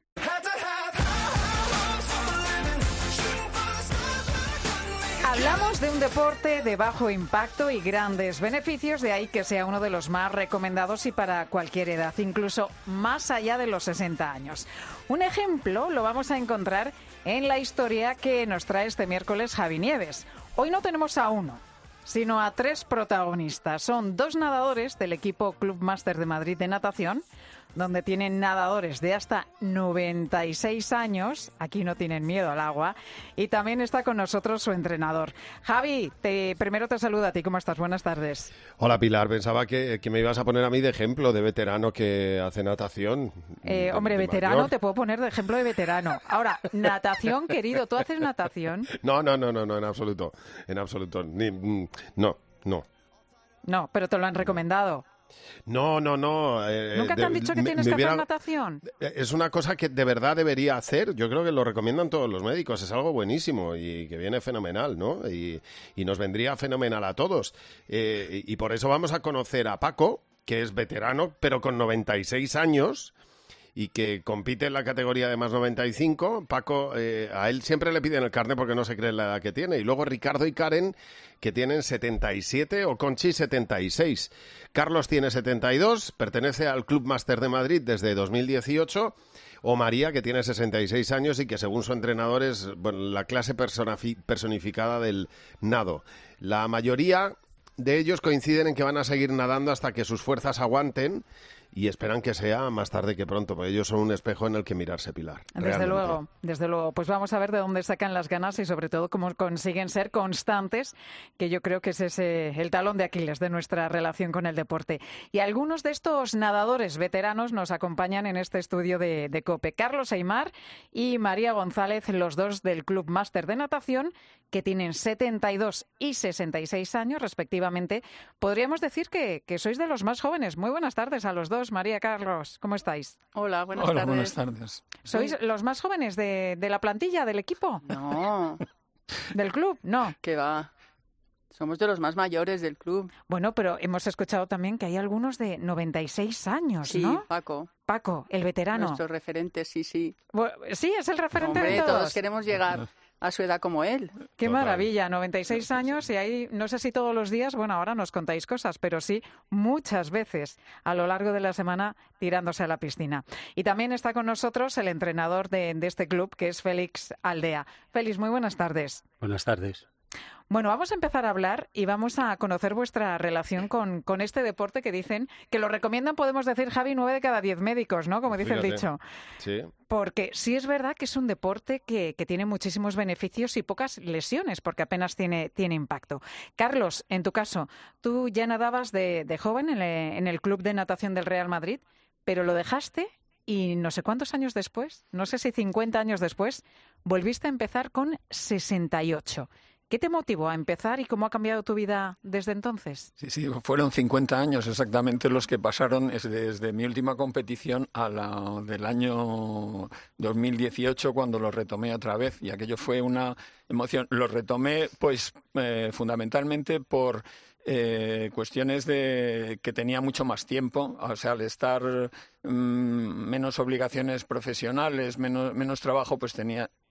Hablamos de un deporte de bajo impacto y grandes beneficios, de ahí que sea uno de los más recomendados y para cualquier edad, incluso más allá de los sesenta años. Un ejemplo lo vamos a encontrar en la historia que nos trae este miércoles Javi Nieves. Hoy no tenemos a uno, sino a tres protagonistas. Son dos nadadores del equipo Club Máster de Madrid de natación, donde tienen nadadores de hasta noventa y seis años. Aquí no tienen miedo al agua. Y también está con nosotros su entrenador. Javi, te, primero te saludo a ti. ¿Cómo estás? Buenas tardes. Hola, Pilar. Pensaba que, que me ibas a poner a mí de ejemplo de veterano que hace natación. Eh, de, hombre, de veterano, mayor. Te puedo poner de ejemplo de veterano. Ahora, natación, querido, ¿tú haces natación? No, no, no, no, no, en absoluto. En absoluto. Ni, no, no. No, pero te lo han recomendado. No, no, no. Eh, ¿Nunca te han de- dicho que me- tienes me que hubiera- hacer natación? Es una cosa que de verdad debería hacer. Yo creo que lo recomiendan todos los médicos. Es algo buenísimo y que viene fenomenal, ¿no? Y, y nos vendría fenomenal a todos. Eh, y, y por eso vamos a conocer a Paco, que es veterano, pero con noventa y seis años y que compite en la categoría de más noventa y cinco. Paco, eh, a él siempre le piden el carnet porque no se cree la edad que tiene. Y luego Ricardo y Karen, que tienen setenta y siete, o Conchi setenta y seis. Carlos tiene setenta y dos, pertenece al Club Máster de Madrid desde dos mil dieciocho. O María, que tiene sesenta y seis años y que según su entrenador es, bueno, la clase personafi- personificada del nado. La mayoría de ellos coinciden en que van a seguir nadando hasta que sus fuerzas aguanten, y esperan que sea más tarde que pronto, porque ellos son un espejo en el que mirarse, Pilar. Desde realmente. luego, desde luego. Pues vamos a ver de dónde sacan las ganas y sobre todo cómo consiguen ser constantes, que yo creo que ese es eh, el talón de Aquiles de nuestra relación con el deporte. Y algunos de estos nadadores veteranos nos acompañan en este estudio de, de COPE. Carlos Aymar y María González, los dos del Club Máster de Natación, que tienen setenta y dos y sesenta y seis años respectivamente. Podríamos decir que, que sois de los más jóvenes. Muy buenas tardes a los dos. María, Carlos, ¿cómo estáis? Hola, buenas Hola, tardes. buenas tardes. ¿Sois los más jóvenes de, de la plantilla, del equipo? No. ¿Del club? No. ¿Qué va? Somos de los más mayores del club. Bueno, pero hemos escuchado también que hay algunos de noventa y seis años, Sí, ¿no? Paco. Paco, el veterano. Nuestro referente, sí, sí. Bueno, sí, es el referente Hombre, de todos. todos queremos llegar a su edad como él. Qué maravilla, noventa y seis años y ahí, no sé si todos los días, bueno, ahora nos contáis cosas, pero sí muchas veces a lo largo de la semana tirándose a la piscina. Y también está con nosotros el entrenador de, de este club, que es Félix Aldea. Félix, muy buenas tardes. Buenas tardes. Bueno, vamos a empezar a hablar y vamos a conocer vuestra relación con, con este deporte que dicen, que lo recomiendan, podemos decir, Javi, nueve de cada diez médicos, ¿no? Como dice el Fíjate. dicho. Sí. Porque sí es verdad que es un deporte que, que tiene muchísimos beneficios y pocas lesiones, porque apenas tiene, tiene impacto. Carlos, en tu caso, tú ya nadabas de, de joven en el, en el Club de Natación del Real Madrid, pero lo dejaste y no sé cuántos años después, no sé si cincuenta años después, volviste a empezar con sesenta y ocho. ¿Qué te motivó a empezar y cómo ha cambiado tu vida desde entonces? Sí, sí, fueron cincuenta años exactamente los que pasaron desde, desde mi última competición a la del año dos mil dieciocho, cuando lo retomé otra vez, y aquello fue una emoción. Lo retomé, pues, eh, fundamentalmente por eh, cuestiones de que tenía mucho más tiempo, o sea, al estar mmm, menos obligaciones profesionales, menos, menos trabajo, pues tenía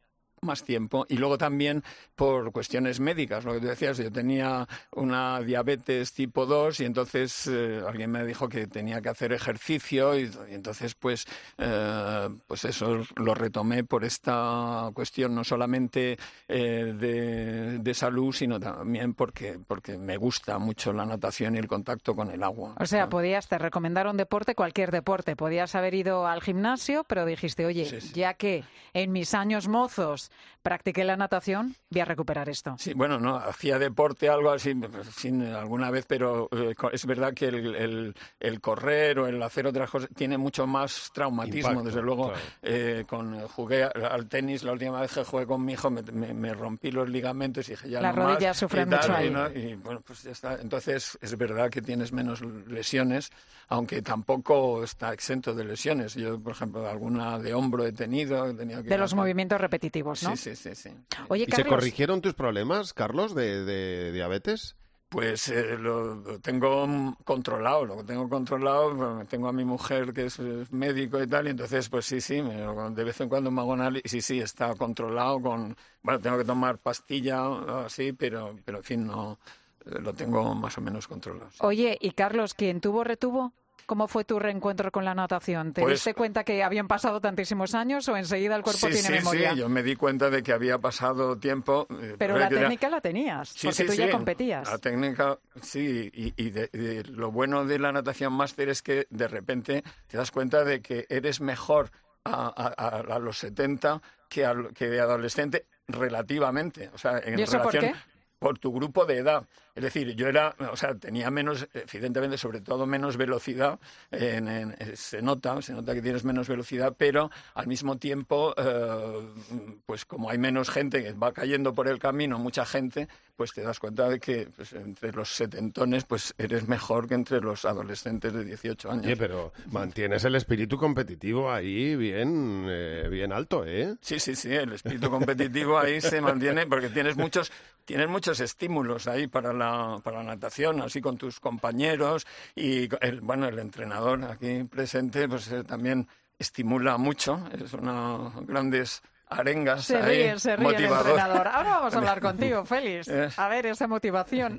más tiempo. Y luego también por cuestiones médicas, lo que tú decías, yo tenía una diabetes tipo dos y entonces eh, alguien me dijo que tenía que hacer ejercicio y, y entonces pues, eh, pues eso lo retomé por esta cuestión no solamente eh, de, de salud, sino también porque, porque me gusta mucho la natación y el contacto con el agua. O sea, podías, te recomendar un deporte, cualquier deporte. Podías haber ido al gimnasio, pero dijiste, oye, sí, sí. ya que en mis años mozos practiqué la natación, voy a recuperar esto. Sí, bueno, no, hacía deporte, algo así, sin alguna vez, pero eh, es verdad que el, el, el correr o el hacer otras cosas tiene mucho más traumatismo. Impacto, desde luego, claro. eh, con, jugué al tenis, la última vez que jugué con mi hijo me, me, me rompí los ligamentos y dije, ya Las no rodillas más, sufren y tal, mucho ahí. Y, ¿no? y bueno, pues ya está. Entonces, es verdad que tienes menos lesiones, aunque tampoco está exento de lesiones. Yo, por ejemplo, alguna de hombro he tenido. He tenido que de los movimientos repetitivos, ¿no? Sí, sí, sí. sí. Oye, ¿Y Carlos, se corrigieron tus problemas, Carlos, de, de diabetes? Pues eh, lo, lo tengo controlado, lo tengo controlado, tengo a mi mujer que es médico y tal, y entonces pues sí, sí, me, de vez en cuando me hago análisis, sí, sí, está controlado con, bueno, tengo que tomar pastilla así, pero, pero en fin, no, lo tengo más o menos controlado. Sí. Oye, y Carlos, ¿quién tuvo retuvo? ¿Cómo fue tu reencuentro con la natación? ¿Te pues, diste cuenta que habían pasado tantísimos años o enseguida el cuerpo sí, tiene sí, memoria? Sí, yo me di cuenta de que había pasado tiempo. Eh, Pero la técnica era... la tenías, sí, porque sí, tú sí, ya competías. La técnica, sí, y, y de, de, lo bueno de la natación máster es que de repente te das cuenta de que eres mejor a, a, a los setenta que, a, que de adolescente relativamente. O sea, en ¿Y eso relación, por qué? Por tu grupo de edad. Es decir, yo era, o sea, tenía menos, evidentemente, sobre todo menos velocidad, en, en, se nota, se nota que tienes menos velocidad, pero al mismo tiempo, eh, pues como hay menos gente que va cayendo por el camino, mucha gente, pues te das cuenta de que pues, entre los setentones, pues eres mejor que entre los adolescentes de dieciocho años. Oye, pero mantienes el espíritu competitivo ahí bien, eh, bien alto, ¿eh? Sí, sí, sí, el espíritu competitivo ahí se mantiene porque tienes muchos, tienes muchos estímulos ahí para la La, para la natación, así con tus compañeros y el, bueno, el entrenador aquí presente pues eh, también estimula mucho, es una grandes arengas. Se ahí, ríe, se ríe motivador. el entrenador. Ahora vamos a hablar contigo, Félix. A ver, esa motivación,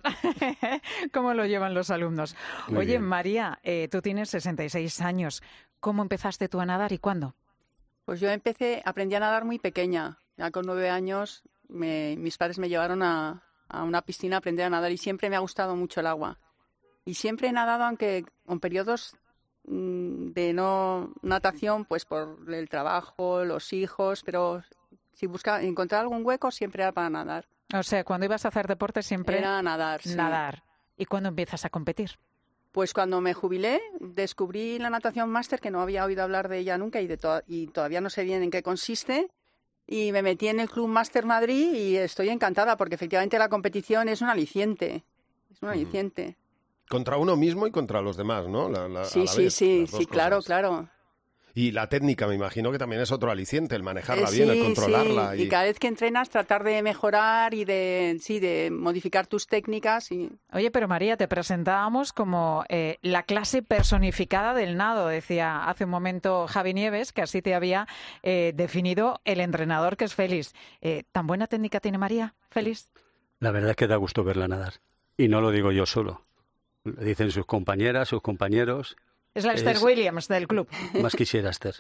¿cómo lo llevan los alumnos? Muy Oye, bien. María, eh, tú tienes sesenta y seis años. ¿Cómo empezaste tú a nadar y cuándo? Pues yo empecé, aprendí a nadar muy pequeña. Ya con nueve años me, mis padres me llevaron a... a una piscina a aprender a nadar y siempre me ha gustado mucho el agua. Y siempre he nadado, aunque en periodos mmm, de no natación, pues por el trabajo, los hijos, pero si buscaba encontrar algún hueco siempre era para nadar. O sea, cuando ibas a hacer deporte siempre... Era nadar, sí. Nadar. ¿Y cuándo empiezas a competir? Pues cuando me jubilé, descubrí la natación máster, que no había oído hablar de ella nunca y, de to- y todavía no sé bien en qué consiste. Y me metí en el Club Máster Madrid y estoy encantada porque efectivamente la competición es un aliciente. Es un aliciente. Contra uno mismo y contra los demás, ¿no? La, la, Sí, a la sí, vez, sí, las dos sí, claro, cosas. claro. Y la técnica, me imagino que también es otro aliciente, el manejarla Eh, bien, sí, el controlarla. sí. Y... y cada vez que entrenas tratar de mejorar y de, sí, de modificar tus técnicas. Y... Oye, pero María, te presentábamos como eh, la clase personificada del nado, decía hace un momento Javi Nieves, que así te había eh, definido el entrenador que es Félix. Eh, ¿Tan buena técnica tiene María, Félix? La verdad es que da gusto verla nadar. Y no lo digo yo solo. Lo dicen sus compañeras, sus compañeros. Es la Esther Es- Williams del club. Más quisiera Esther.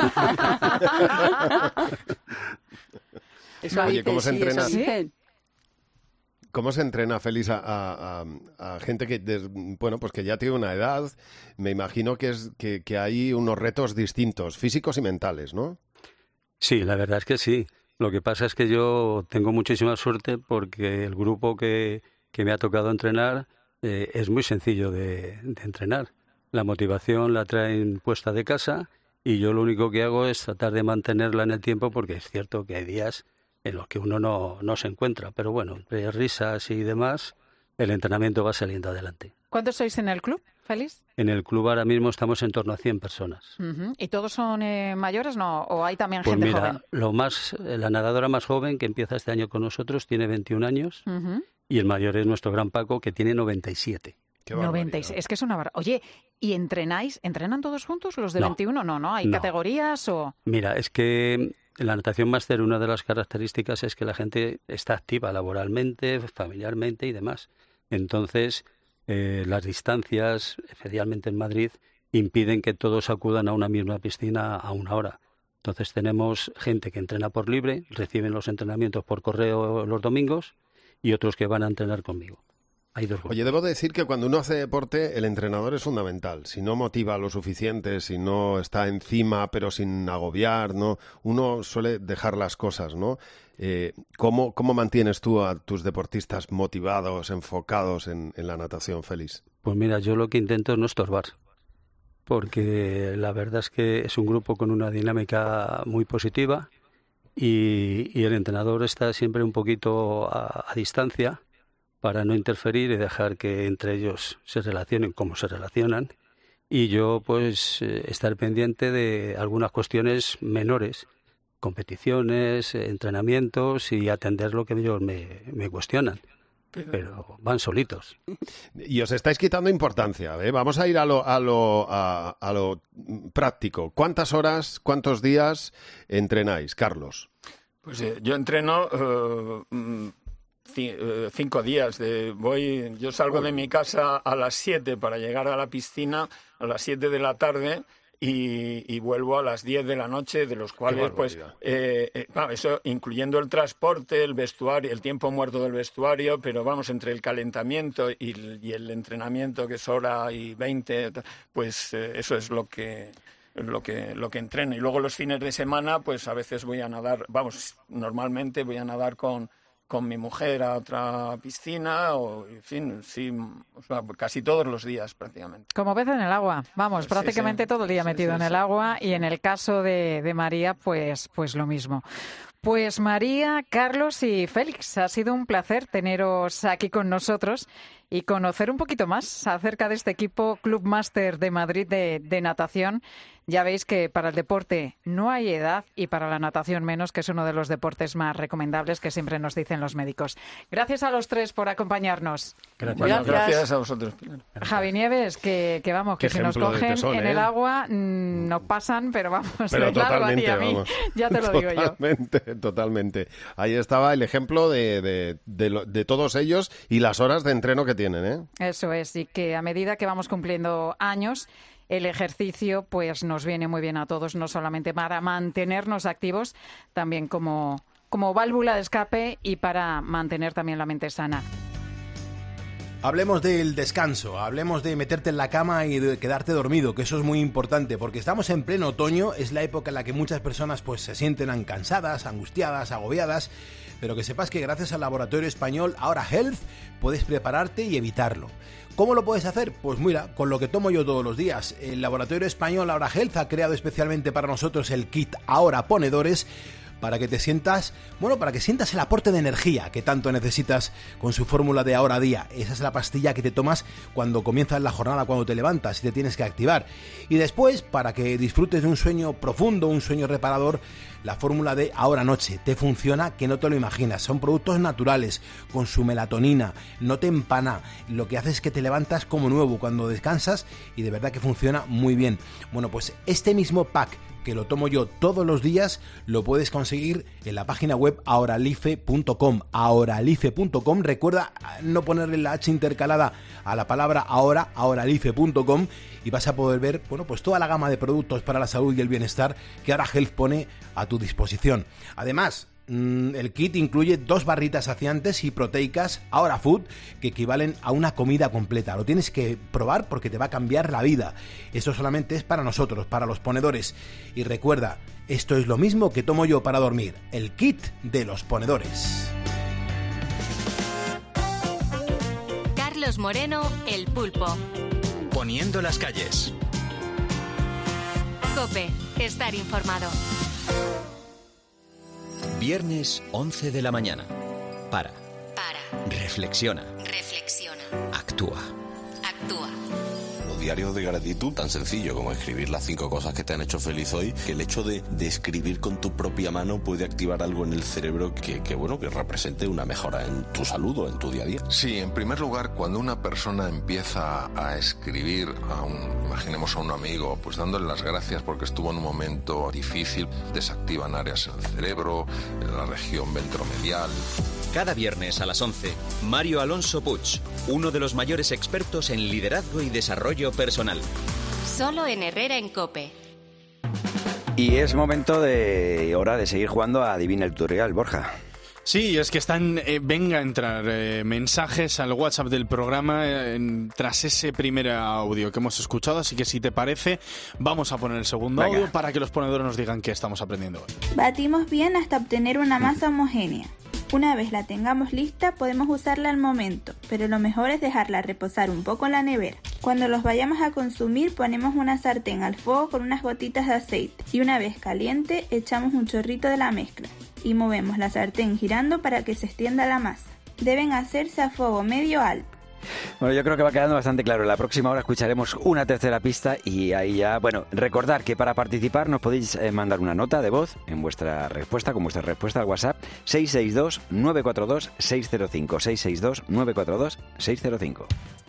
Eso Oye, dice, ¿cómo se sí, entrena? eso dicen. ¿Cómo se entrena, Félix, a, a- a- a gente que, des- bueno, pues que ya tiene una edad? Me imagino que, es, que, que hay unos retos distintos, físicos y mentales, ¿no? Sí, la verdad es que sí. Lo que pasa es que yo tengo muchísima suerte porque el grupo que, que me ha tocado entrenar eh, es muy sencillo de, de entrenar. La motivación la traen puesta de casa y yo lo único que hago es tratar de mantenerla en el tiempo porque es cierto que hay días en los que uno no, no se encuentra. Pero bueno, entre risas y demás, el entrenamiento va saliendo adelante. ¿Cuántos sois en el club, Félix? En el club ahora mismo estamos en torno a cien personas. Ujú. ¿Y todos son eh, mayores, no? ¿O hay también Pues gente mira, joven? lo más, la nadadora más joven que empieza este año con nosotros tiene veintiún años Ujú. y el mayor es nuestro gran Paco que tiene noventa y siete. noventa y seis. Es que es una barra. Oye, ¿y entrenáis? ¿Entrenan todos juntos los de No. veintiuno? No, ¿no? ¿Hay No. categorías o...? Mira, es que En la natación máster una de las características es que la gente está activa laboralmente, familiarmente y demás. Entonces, eh, las distancias, especialmente en Madrid, impiden que todos acudan a una misma piscina a una hora. Entonces tenemos gente que entrena por libre, reciben los entrenamientos por correo los domingos y otros que van a entrenar conmigo. Hay dos grupos. Oye, debo decir que cuando uno hace deporte, el entrenador es fundamental. Si no motiva lo suficiente, si no está encima, pero sin agobiar, ¿no? Uno suele dejar las cosas, ¿no? Eh, ¿cómo, ¿Cómo mantienes tú a tus deportistas motivados, enfocados en, en la natación, Félix? Pues mira, yo lo que intento es no estorbar, porque la verdad es que es un grupo con una dinámica muy positiva y, y el entrenador está siempre un poquito a, a distancia para no interferir y dejar que entre ellos se relacionen como se relacionan, y yo pues eh, estar pendiente de algunas cuestiones menores, competiciones, eh, entrenamientos, y atender lo que ellos me, me cuestionan. Pero... pero van solitos. Y os estáis quitando importancia, ¿eh? Vamos a ir a lo, a lo, a, a lo práctico. ¿Cuántas horas, cuántos días entrenáis, Carlos? Pues eh, yo entreno... Uh, cinco días. De, voy, yo salgo de mi casa a las siete para llegar a la piscina a las siete de la tarde y, y vuelvo a las diez de la noche, de los cuales, pues, eh, eh, eso incluyendo el transporte, el vestuario, el tiempo muerto del vestuario, pero vamos, entre el calentamiento y, y el entrenamiento, que es hora y veinte, pues eh, eso es lo que... lo que lo que entreno. Y luego los fines de semana, pues a veces voy a nadar, vamos, normalmente voy a nadar con con mi mujer a otra piscina, o en fin, sí, o sea, casi todos los días prácticamente. Como pez en el agua, vamos, prácticamente sí, sí. todo el día metido sí, sí, en el agua, y en el caso de, de María, pues, pues lo mismo. Pues María, Carlos y Félix, ha sido un placer teneros aquí con nosotros y conocer un poquito más acerca de este equipo Club Máster de Madrid de, de natación. Ya veis que para el deporte no hay edad y para la natación menos, que es uno de los deportes más recomendables que siempre nos dicen los médicos. Gracias a los tres por acompañarnos. Gracias, bueno, gracias. gracias a vosotros. Javi Nieves, que, que vamos, que si nos cogen son, en ¿eh? el agua mmm, no pasan, pero vamos, pero es largo a ti a mí, vamos. ya te lo totalmente, digo yo. Totalmente, totalmente. Ahí estaba el ejemplo de, de, de, lo, de todos ellos y las horas de entreno que tienen, ¿eh? Eso es, y que a medida que vamos cumpliendo años, el ejercicio pues nos viene muy bien a todos, no solamente para mantenernos activos, también como, como válvula de escape y para mantener también la mente sana. Hablemos del descanso, hablemos de meterte en la cama y de quedarte dormido, que eso es muy importante, porque estamos en pleno otoño, es la época en la que muchas personas pues se sienten cansadas, angustiadas, agobiadas, pero que sepas que gracias al laboratorio español Ahora Health puedes prepararte y evitarlo. ¿Cómo lo puedes hacer? Pues mira, con lo que tomo yo todos los días. El laboratorio español Ahora Health ha creado especialmente para nosotros el kit Ahora Ponedores, para que te sientas, bueno, para que sientas el aporte de energía que tanto necesitas con su fórmula de Ahora Día. Esa es la pastilla que te tomas cuando comienzas la jornada, cuando te levantas y te tienes que activar. Y después, para que disfrutes de un sueño profundo, un sueño reparador, la fórmula de Ahora Noche. Te funciona que no te lo imaginas. Son productos naturales, con su melatonina, no te empana. Lo que hace es que te levantas como nuevo cuando descansas y de verdad que funciona muy bien. Bueno, pues este mismo pack, que lo tomo yo todos los días, lo puedes conseguir en la página web ahoralife punto com. ahoralife punto com. Recuerda no ponerle la H intercalada a la palabra ahora, ahoralife punto com, y vas a poder ver, bueno, pues toda la gama de productos para la salud y el bienestar que Ahora Health pone a tu disposición. Además, el kit incluye dos barritas saciantes y proteicas Ahora Food que equivalen a una comida completa. Lo tienes que probar porque te va a cambiar la vida. Esto solamente es para nosotros, para los ponedores. Y recuerda, esto es lo mismo que tomo yo para dormir, el kit de los ponedores. Carlos Moreno, El Pulpo. Poniendo las calles. COPE, estar informado. Viernes once de la mañana. Para. Para. Reflexiona. Reflexiona. Actúa. Actúa. diarios de gratitud, tan sencillo como escribir las cinco cosas que te han hecho feliz hoy, que el hecho de, de escribir con tu propia mano puede activar algo en el cerebro que, que, bueno, que represente una mejora en tu salud o en tu día a día. Sí, en primer lugar, cuando una persona empieza a escribir a un, imaginemos a un amigo, pues dándole las gracias porque estuvo en un momento difícil, desactivan áreas en el cerebro, en la región ventromedial. Cada viernes a las once, Mario Alonso Puig, uno de los mayores expertos en liderazgo y desarrollo personal. Solo en Herrera en COPE. Y es momento de hora de seguir jugando a Adivina el Tutorial, Borja. Sí, es que están, eh, venga a entrar eh, mensajes al WhatsApp del programa eh, en, tras ese primer audio que hemos escuchado, así que si te parece, vamos a poner el segundo Venga. audio para que los ponedores nos digan qué estamos aprendiendo hoy. Batimos bien hasta obtener una masa homogénea. Una vez la tengamos lista, podemos usarla al momento, pero lo mejor es dejarla reposar un poco en la nevera. Cuando los vayamos a consumir, ponemos una sartén al fuego con unas gotitas de aceite y una vez caliente, echamos un chorrito de la mezcla y movemos la sartén girando para que se extienda la masa. Deben hacerse a fuego medio alto. Bueno, yo creo que va quedando bastante claro. En la próxima hora escucharemos una tercera pista y ahí ya, bueno, recordar que para participar nos podéis eh, mandar una nota de voz en vuestra respuesta, con vuestra respuesta al WhatsApp seis seis dos, nueve cuatro dos, seis cero cinco, seis seis dos, nueve cuatro dos, seis cero cinco.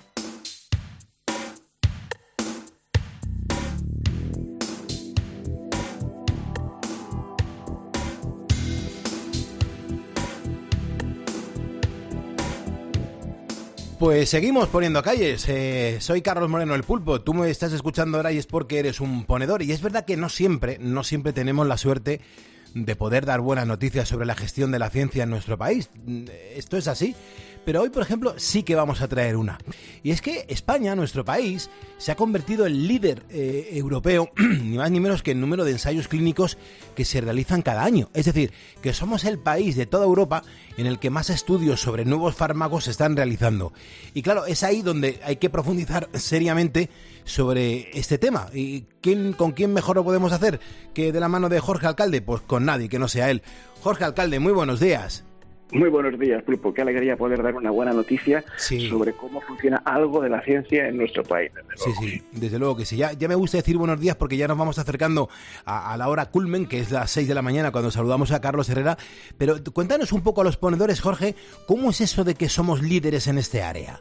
Pues seguimos poniendo calles. Eh, soy Carlos Moreno, el Pulpo. Tú me estás escuchando ahora y es porque eres un ponedor. Y es verdad que no siempre, no siempre tenemos la suerte de poder dar buenas noticias sobre la gestión de la ciencia en nuestro país. Esto es así. Pero hoy, por ejemplo, sí que vamos a traer una. Y es que España, nuestro país, se ha convertido en líder eh, europeo, ni más ni menos que en número de ensayos clínicos que se realizan cada año. Es decir, que somos el país de toda Europa en el que más estudios sobre nuevos fármacos se están realizando. Y claro, es ahí donde hay que profundizar seriamente sobre este tema. ¿Y quién, con quién mejor lo podemos hacer que de la mano de Jorge Alcalde? Pues con nadie que no sea él. Jorge Alcalde, muy buenos días. Muy buenos días, Pulpo. Qué alegría poder dar una buena noticia sí. sobre cómo funciona algo de la ciencia en nuestro país. Sí, sí, desde luego que sí. Ya, ya me gusta decir buenos días porque ya nos vamos acercando a, a la hora culmen, que es las seis de la mañana cuando saludamos a Carlos Herrera. Pero cuéntanos un poco a los ponedores, Jorge, ¿cómo es eso de que somos líderes en este área?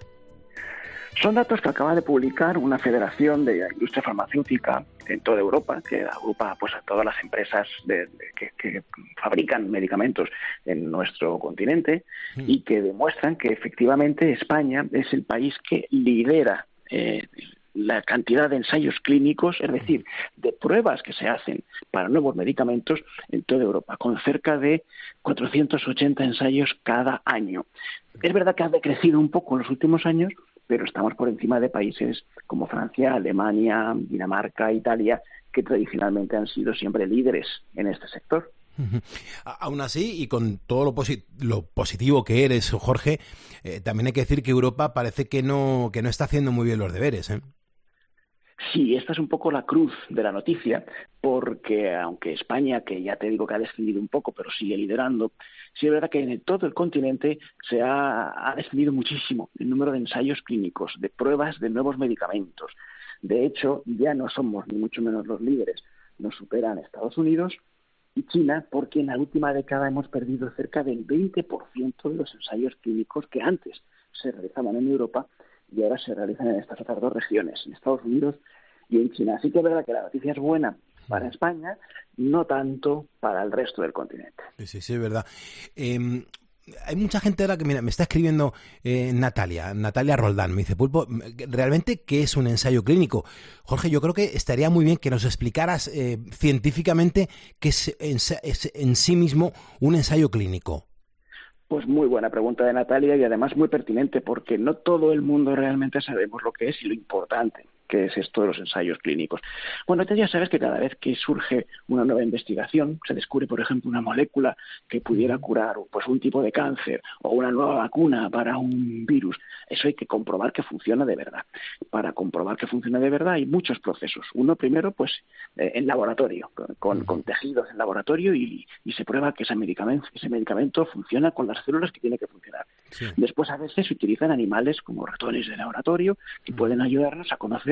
Son datos que acaba de publicar una federación de la industria farmacéutica en toda Europa, que agrupa pues, a todas las empresas de, de, que, que fabrican medicamentos en nuestro continente mm. y que demuestran que efectivamente España es el país que lidera eh, la cantidad de ensayos clínicos, es decir, de pruebas que se hacen para nuevos medicamentos en toda Europa, con cerca de cuatrocientos ochenta ensayos cada año. Es verdad que ha decrecido un poco en los últimos años, pero estamos por encima de países como Francia, Alemania, Dinamarca, Italia, que tradicionalmente han sido siempre líderes en este sector. Aún así, y con todo lo, posit- lo positivo que eres, Jorge, eh, también hay que decir que Europa parece que no, que no está haciendo muy bien los deberes, ¿eh? Sí, esta es un poco la cruz de la noticia, porque aunque España, que ya te digo que ha descendido un poco, pero sigue liderando, sí es verdad que en todo el continente se ha, ha descendido muchísimo el número de ensayos clínicos, de pruebas de nuevos medicamentos. De hecho, ya no somos ni mucho menos los líderes, nos superan Estados Unidos y China, porque en la última década hemos perdido cerca del veinte por ciento de los ensayos clínicos que antes se realizaban en Europa y ahora se realizan en estas otras dos regiones, en Estados Unidos y en China. Así que es verdad que la noticia es buena para España, no tanto para el resto del continente. Sí, sí, sí, es verdad. Eh, hay mucha gente ahora que, mira, me está escribiendo eh, Natalia, Natalia Roldán, me dice, Pulpo, ¿realmente qué es un ensayo clínico? Jorge, yo creo que estaría muy bien que nos explicaras eh, científicamente qué es en, es en sí mismo un ensayo clínico. Pues muy buena pregunta de Natalia y además muy pertinente porque no todo el mundo realmente sabemos lo que es y lo importante que es esto de los ensayos clínicos. Bueno, tú ya sabes que cada vez que surge una nueva investigación, se descubre, por ejemplo, una molécula que pudiera curar pues, un tipo de cáncer o una nueva vacuna para un virus, eso hay que comprobar que funciona de verdad. Para comprobar que funciona de verdad hay muchos procesos. Uno primero, pues, eh, en laboratorio, con, con tejidos en laboratorio y, y se prueba que ese medicamento, ese medicamento funciona con las células que tiene que funcionar. Sí. Después, a veces, se utilizan animales como ratones de laboratorio que pueden ayudarnos a conocer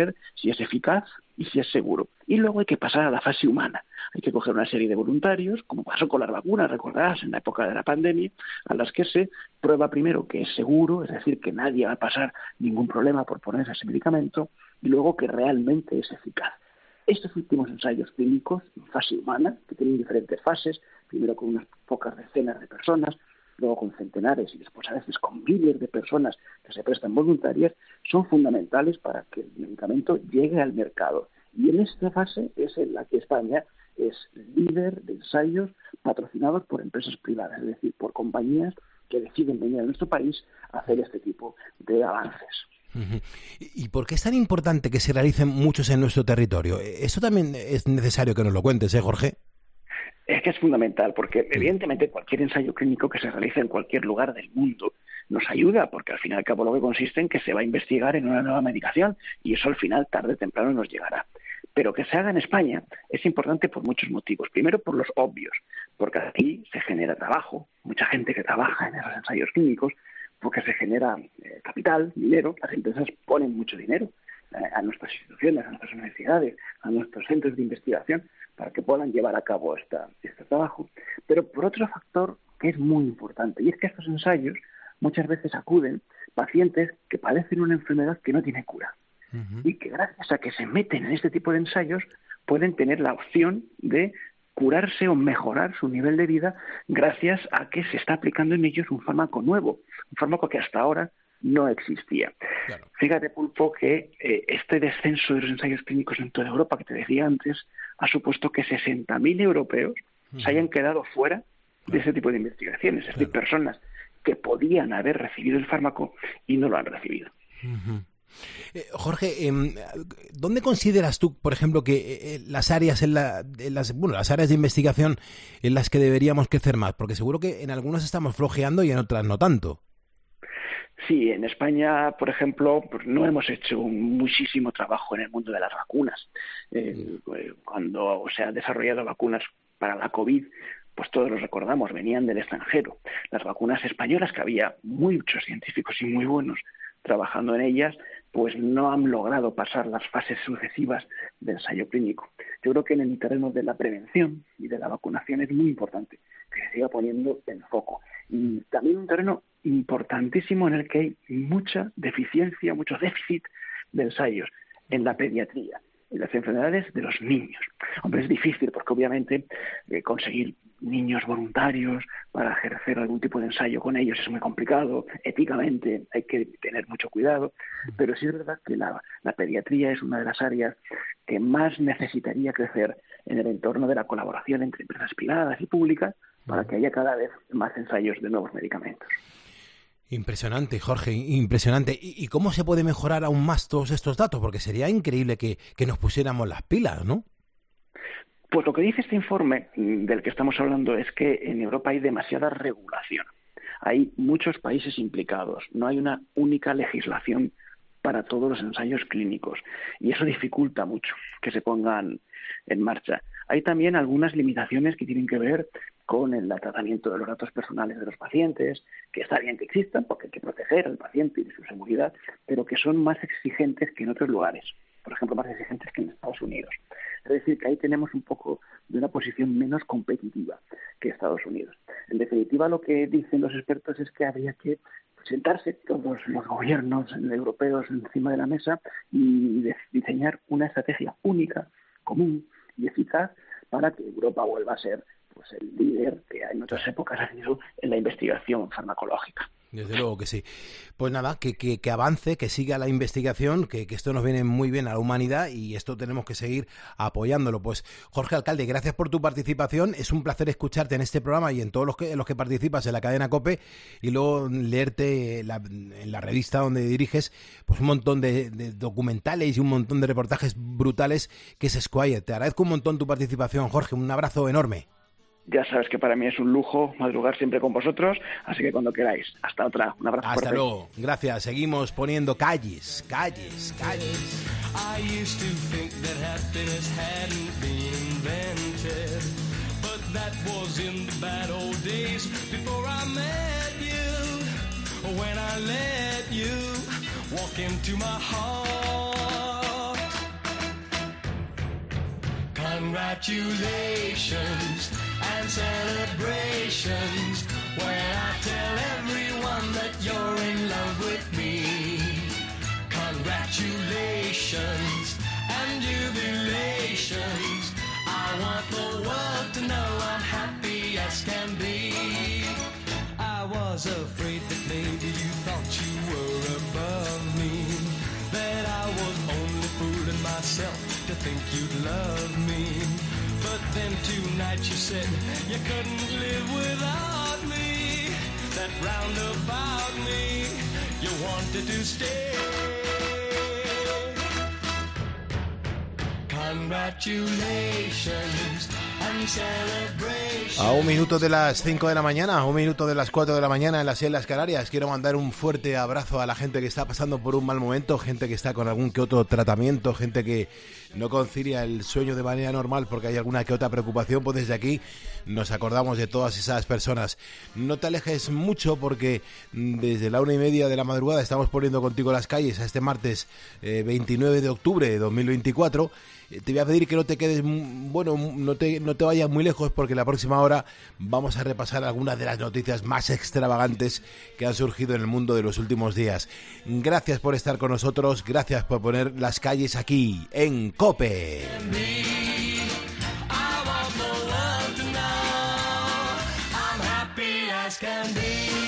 ver si es eficaz y si es seguro. Y luego hay que pasar a la fase humana. Hay que coger una serie de voluntarios, como pasó con las vacunas, recordarás, en la época de la pandemia, a las que se prueba primero que es seguro, es decir, que nadie va a pasar ningún problema por ponerse ese medicamento, y luego que realmente es eficaz. Estos últimos ensayos clínicos, en fase humana, que tienen diferentes fases, primero con unas pocas decenas de personas, luego con centenares y después a veces con miles de personas que se prestan voluntarias, son fundamentales para que el medicamento llegue al mercado. Y en esta fase es en la que España es líder de ensayos patrocinados por empresas privadas, es decir, por compañías que deciden venir a nuestro país a hacer este tipo de avances. Uh-huh. ¿Y por qué es tan importante que se realicen muchos en nuestro territorio? Eso también es necesario que nos lo cuentes, ¿eh, Jorge? Es que es fundamental, porque evidentemente cualquier ensayo clínico que se realice en cualquier lugar del mundo nos ayuda, porque al fin y al cabo lo que consiste en que se va a investigar en una nueva medicación y eso al final tarde o temprano nos llegará. Pero que se haga en España es importante por muchos motivos. Primero por los obvios, porque aquí se genera trabajo, mucha gente que trabaja en esos ensayos clínicos, porque se genera eh, capital, dinero, las empresas ponen mucho dinero eh, a nuestras instituciones, a nuestras universidades, a nuestros centros de investigación, para que puedan llevar a cabo esta, este trabajo. Pero por otro factor que es muy importante, y es que a estos ensayos muchas veces acuden pacientes que padecen una enfermedad que no tiene cura. Uh-huh. Y que gracias a que se meten en este tipo de ensayos pueden tener la opción de curarse o mejorar su nivel de vida gracias a que se está aplicando en ellos un fármaco nuevo, un fármaco que hasta ahora no existía. Claro. Fíjate, Pulpo, que eh, este descenso de los ensayos clínicos en toda Europa, que te decía antes, ha supuesto que sesenta mil europeos uh-huh. se hayan quedado fuera de ese tipo de investigaciones, es decir, claro. personas que podían haber recibido el fármaco y no lo han recibido. Uh-huh. Eh, Jorge, eh, ¿dónde consideras tú, por ejemplo, que eh, las áreas en, la, en las, bueno, las áreas de investigación en las que deberíamos crecer más? Porque seguro que en algunas estamos flojeando y en otras no tanto. Sí, en España, por ejemplo, pues no hemos hecho muchísimo trabajo en el mundo de las vacunas. Eh, cuando se han desarrollado vacunas para la COVID, pues todos los recordamos, venían del extranjero. Las vacunas españolas, que había muchos científicos y muy buenos trabajando en ellas, pues no han logrado pasar las fases sucesivas de ensayo clínico. Yo creo que en el terreno de la prevención y de la vacunación es muy importante que se siga poniendo en foco. Y también un terreno importantísimo en el que hay mucha deficiencia, mucho déficit de ensayos, en la pediatría, en las enfermedades de los niños. Hombre, es difícil porque obviamente eh, conseguir niños voluntarios para ejercer algún tipo de ensayo con ellos es muy complicado, éticamente hay que tener mucho cuidado, pero sí es verdad que la, la pediatría es una de las áreas que más necesitaría crecer en el entorno de la colaboración entre empresas privadas y públicas para que haya cada vez más ensayos de nuevos medicamentos. Impresionante, Jorge, impresionante. ¿Y, y cómo se puede mejorar aún más todos estos datos? Porque sería increíble que, que nos pusiéramos las pilas, ¿no? Pues lo que dice este informe del que estamos hablando es que en Europa hay demasiada regulación. Hay muchos países implicados, no hay una única legislación para todos los ensayos clínicos y eso dificulta mucho que se pongan en marcha. Hay también algunas limitaciones que tienen que ver con el tratamiento de los datos personales de los pacientes, que está bien que existan porque hay que proteger al paciente y de su seguridad, pero que son más exigentes que en otros lugares, por ejemplo, más exigentes que en Estados Unidos. Es decir, que ahí tenemos un poco de una posición menos competitiva que Estados Unidos. En definitiva, lo que dicen los expertos es que habría que sentarse todos los gobiernos europeos encima de la mesa y diseñar una estrategia única, común y eficaz para que Europa vuelva a ser pues el líder que en otras épocas ha sido en la investigación farmacológica. Desde luego que sí. Pues nada, que, que, que avance, que siga la investigación, que, que esto nos viene muy bien a la humanidad y esto tenemos que seguir apoyándolo. Pues Jorge Alcalde, gracias por tu participación. Es un placer escucharte en este programa y en todos los que, en los que participas en la cadena COPE y luego leerte la, en la revista donde diriges pues un montón de, de documentales y un montón de reportajes brutales que es Esquire. Te agradezco un montón tu participación, Jorge. Un abrazo enorme. Ya sabes que para mí es un lujo madrugar siempre con vosotros, así que cuando queráis. Hasta otra. Un abrazo fuerte. Hasta luego. Gracias. Seguimos poniendo calles, calles, calles. I used to think that happiness hadn't been invented, but that was in the bad old days before I met you. When I let you walk into my heart. Congratulations and celebrations when I tell everyone that you're in love with me. Congratulations and jubilations. I want the world to know I'm happy as can be. I was afraid that maybe you thought you were above me, that I was only fooling myself to think you'd love me. But then tonight you said you couldn't live without me, that roundabout me you wanted to stay. Congratulations and celebrations. A un minuto de las cinco de la mañana, a un minuto de las cuatro de la mañana en las Islas Canarias, quiero mandar un fuerte abrazo a la gente que está pasando por un mal momento, gente que está con algún que otro tratamiento, gente que no concilia el sueño de manera normal porque hay alguna que otra preocupación. Pues desde aquí nos acordamos de todas esas personas. No te alejes mucho porque desde la una y media de la madrugada estamos poniendo contigo las calles a este martes eh, veintinueve de octubre de dos mil veinticuatro. Te voy a pedir que no te quedes, bueno, no te, no te vayas muy lejos porque la próxima hora vamos a repasar algunas de las noticias más extravagantes que han surgido en el mundo de los últimos días. Gracias por estar con nosotros, gracias por poner las calles aquí en COPE. Can be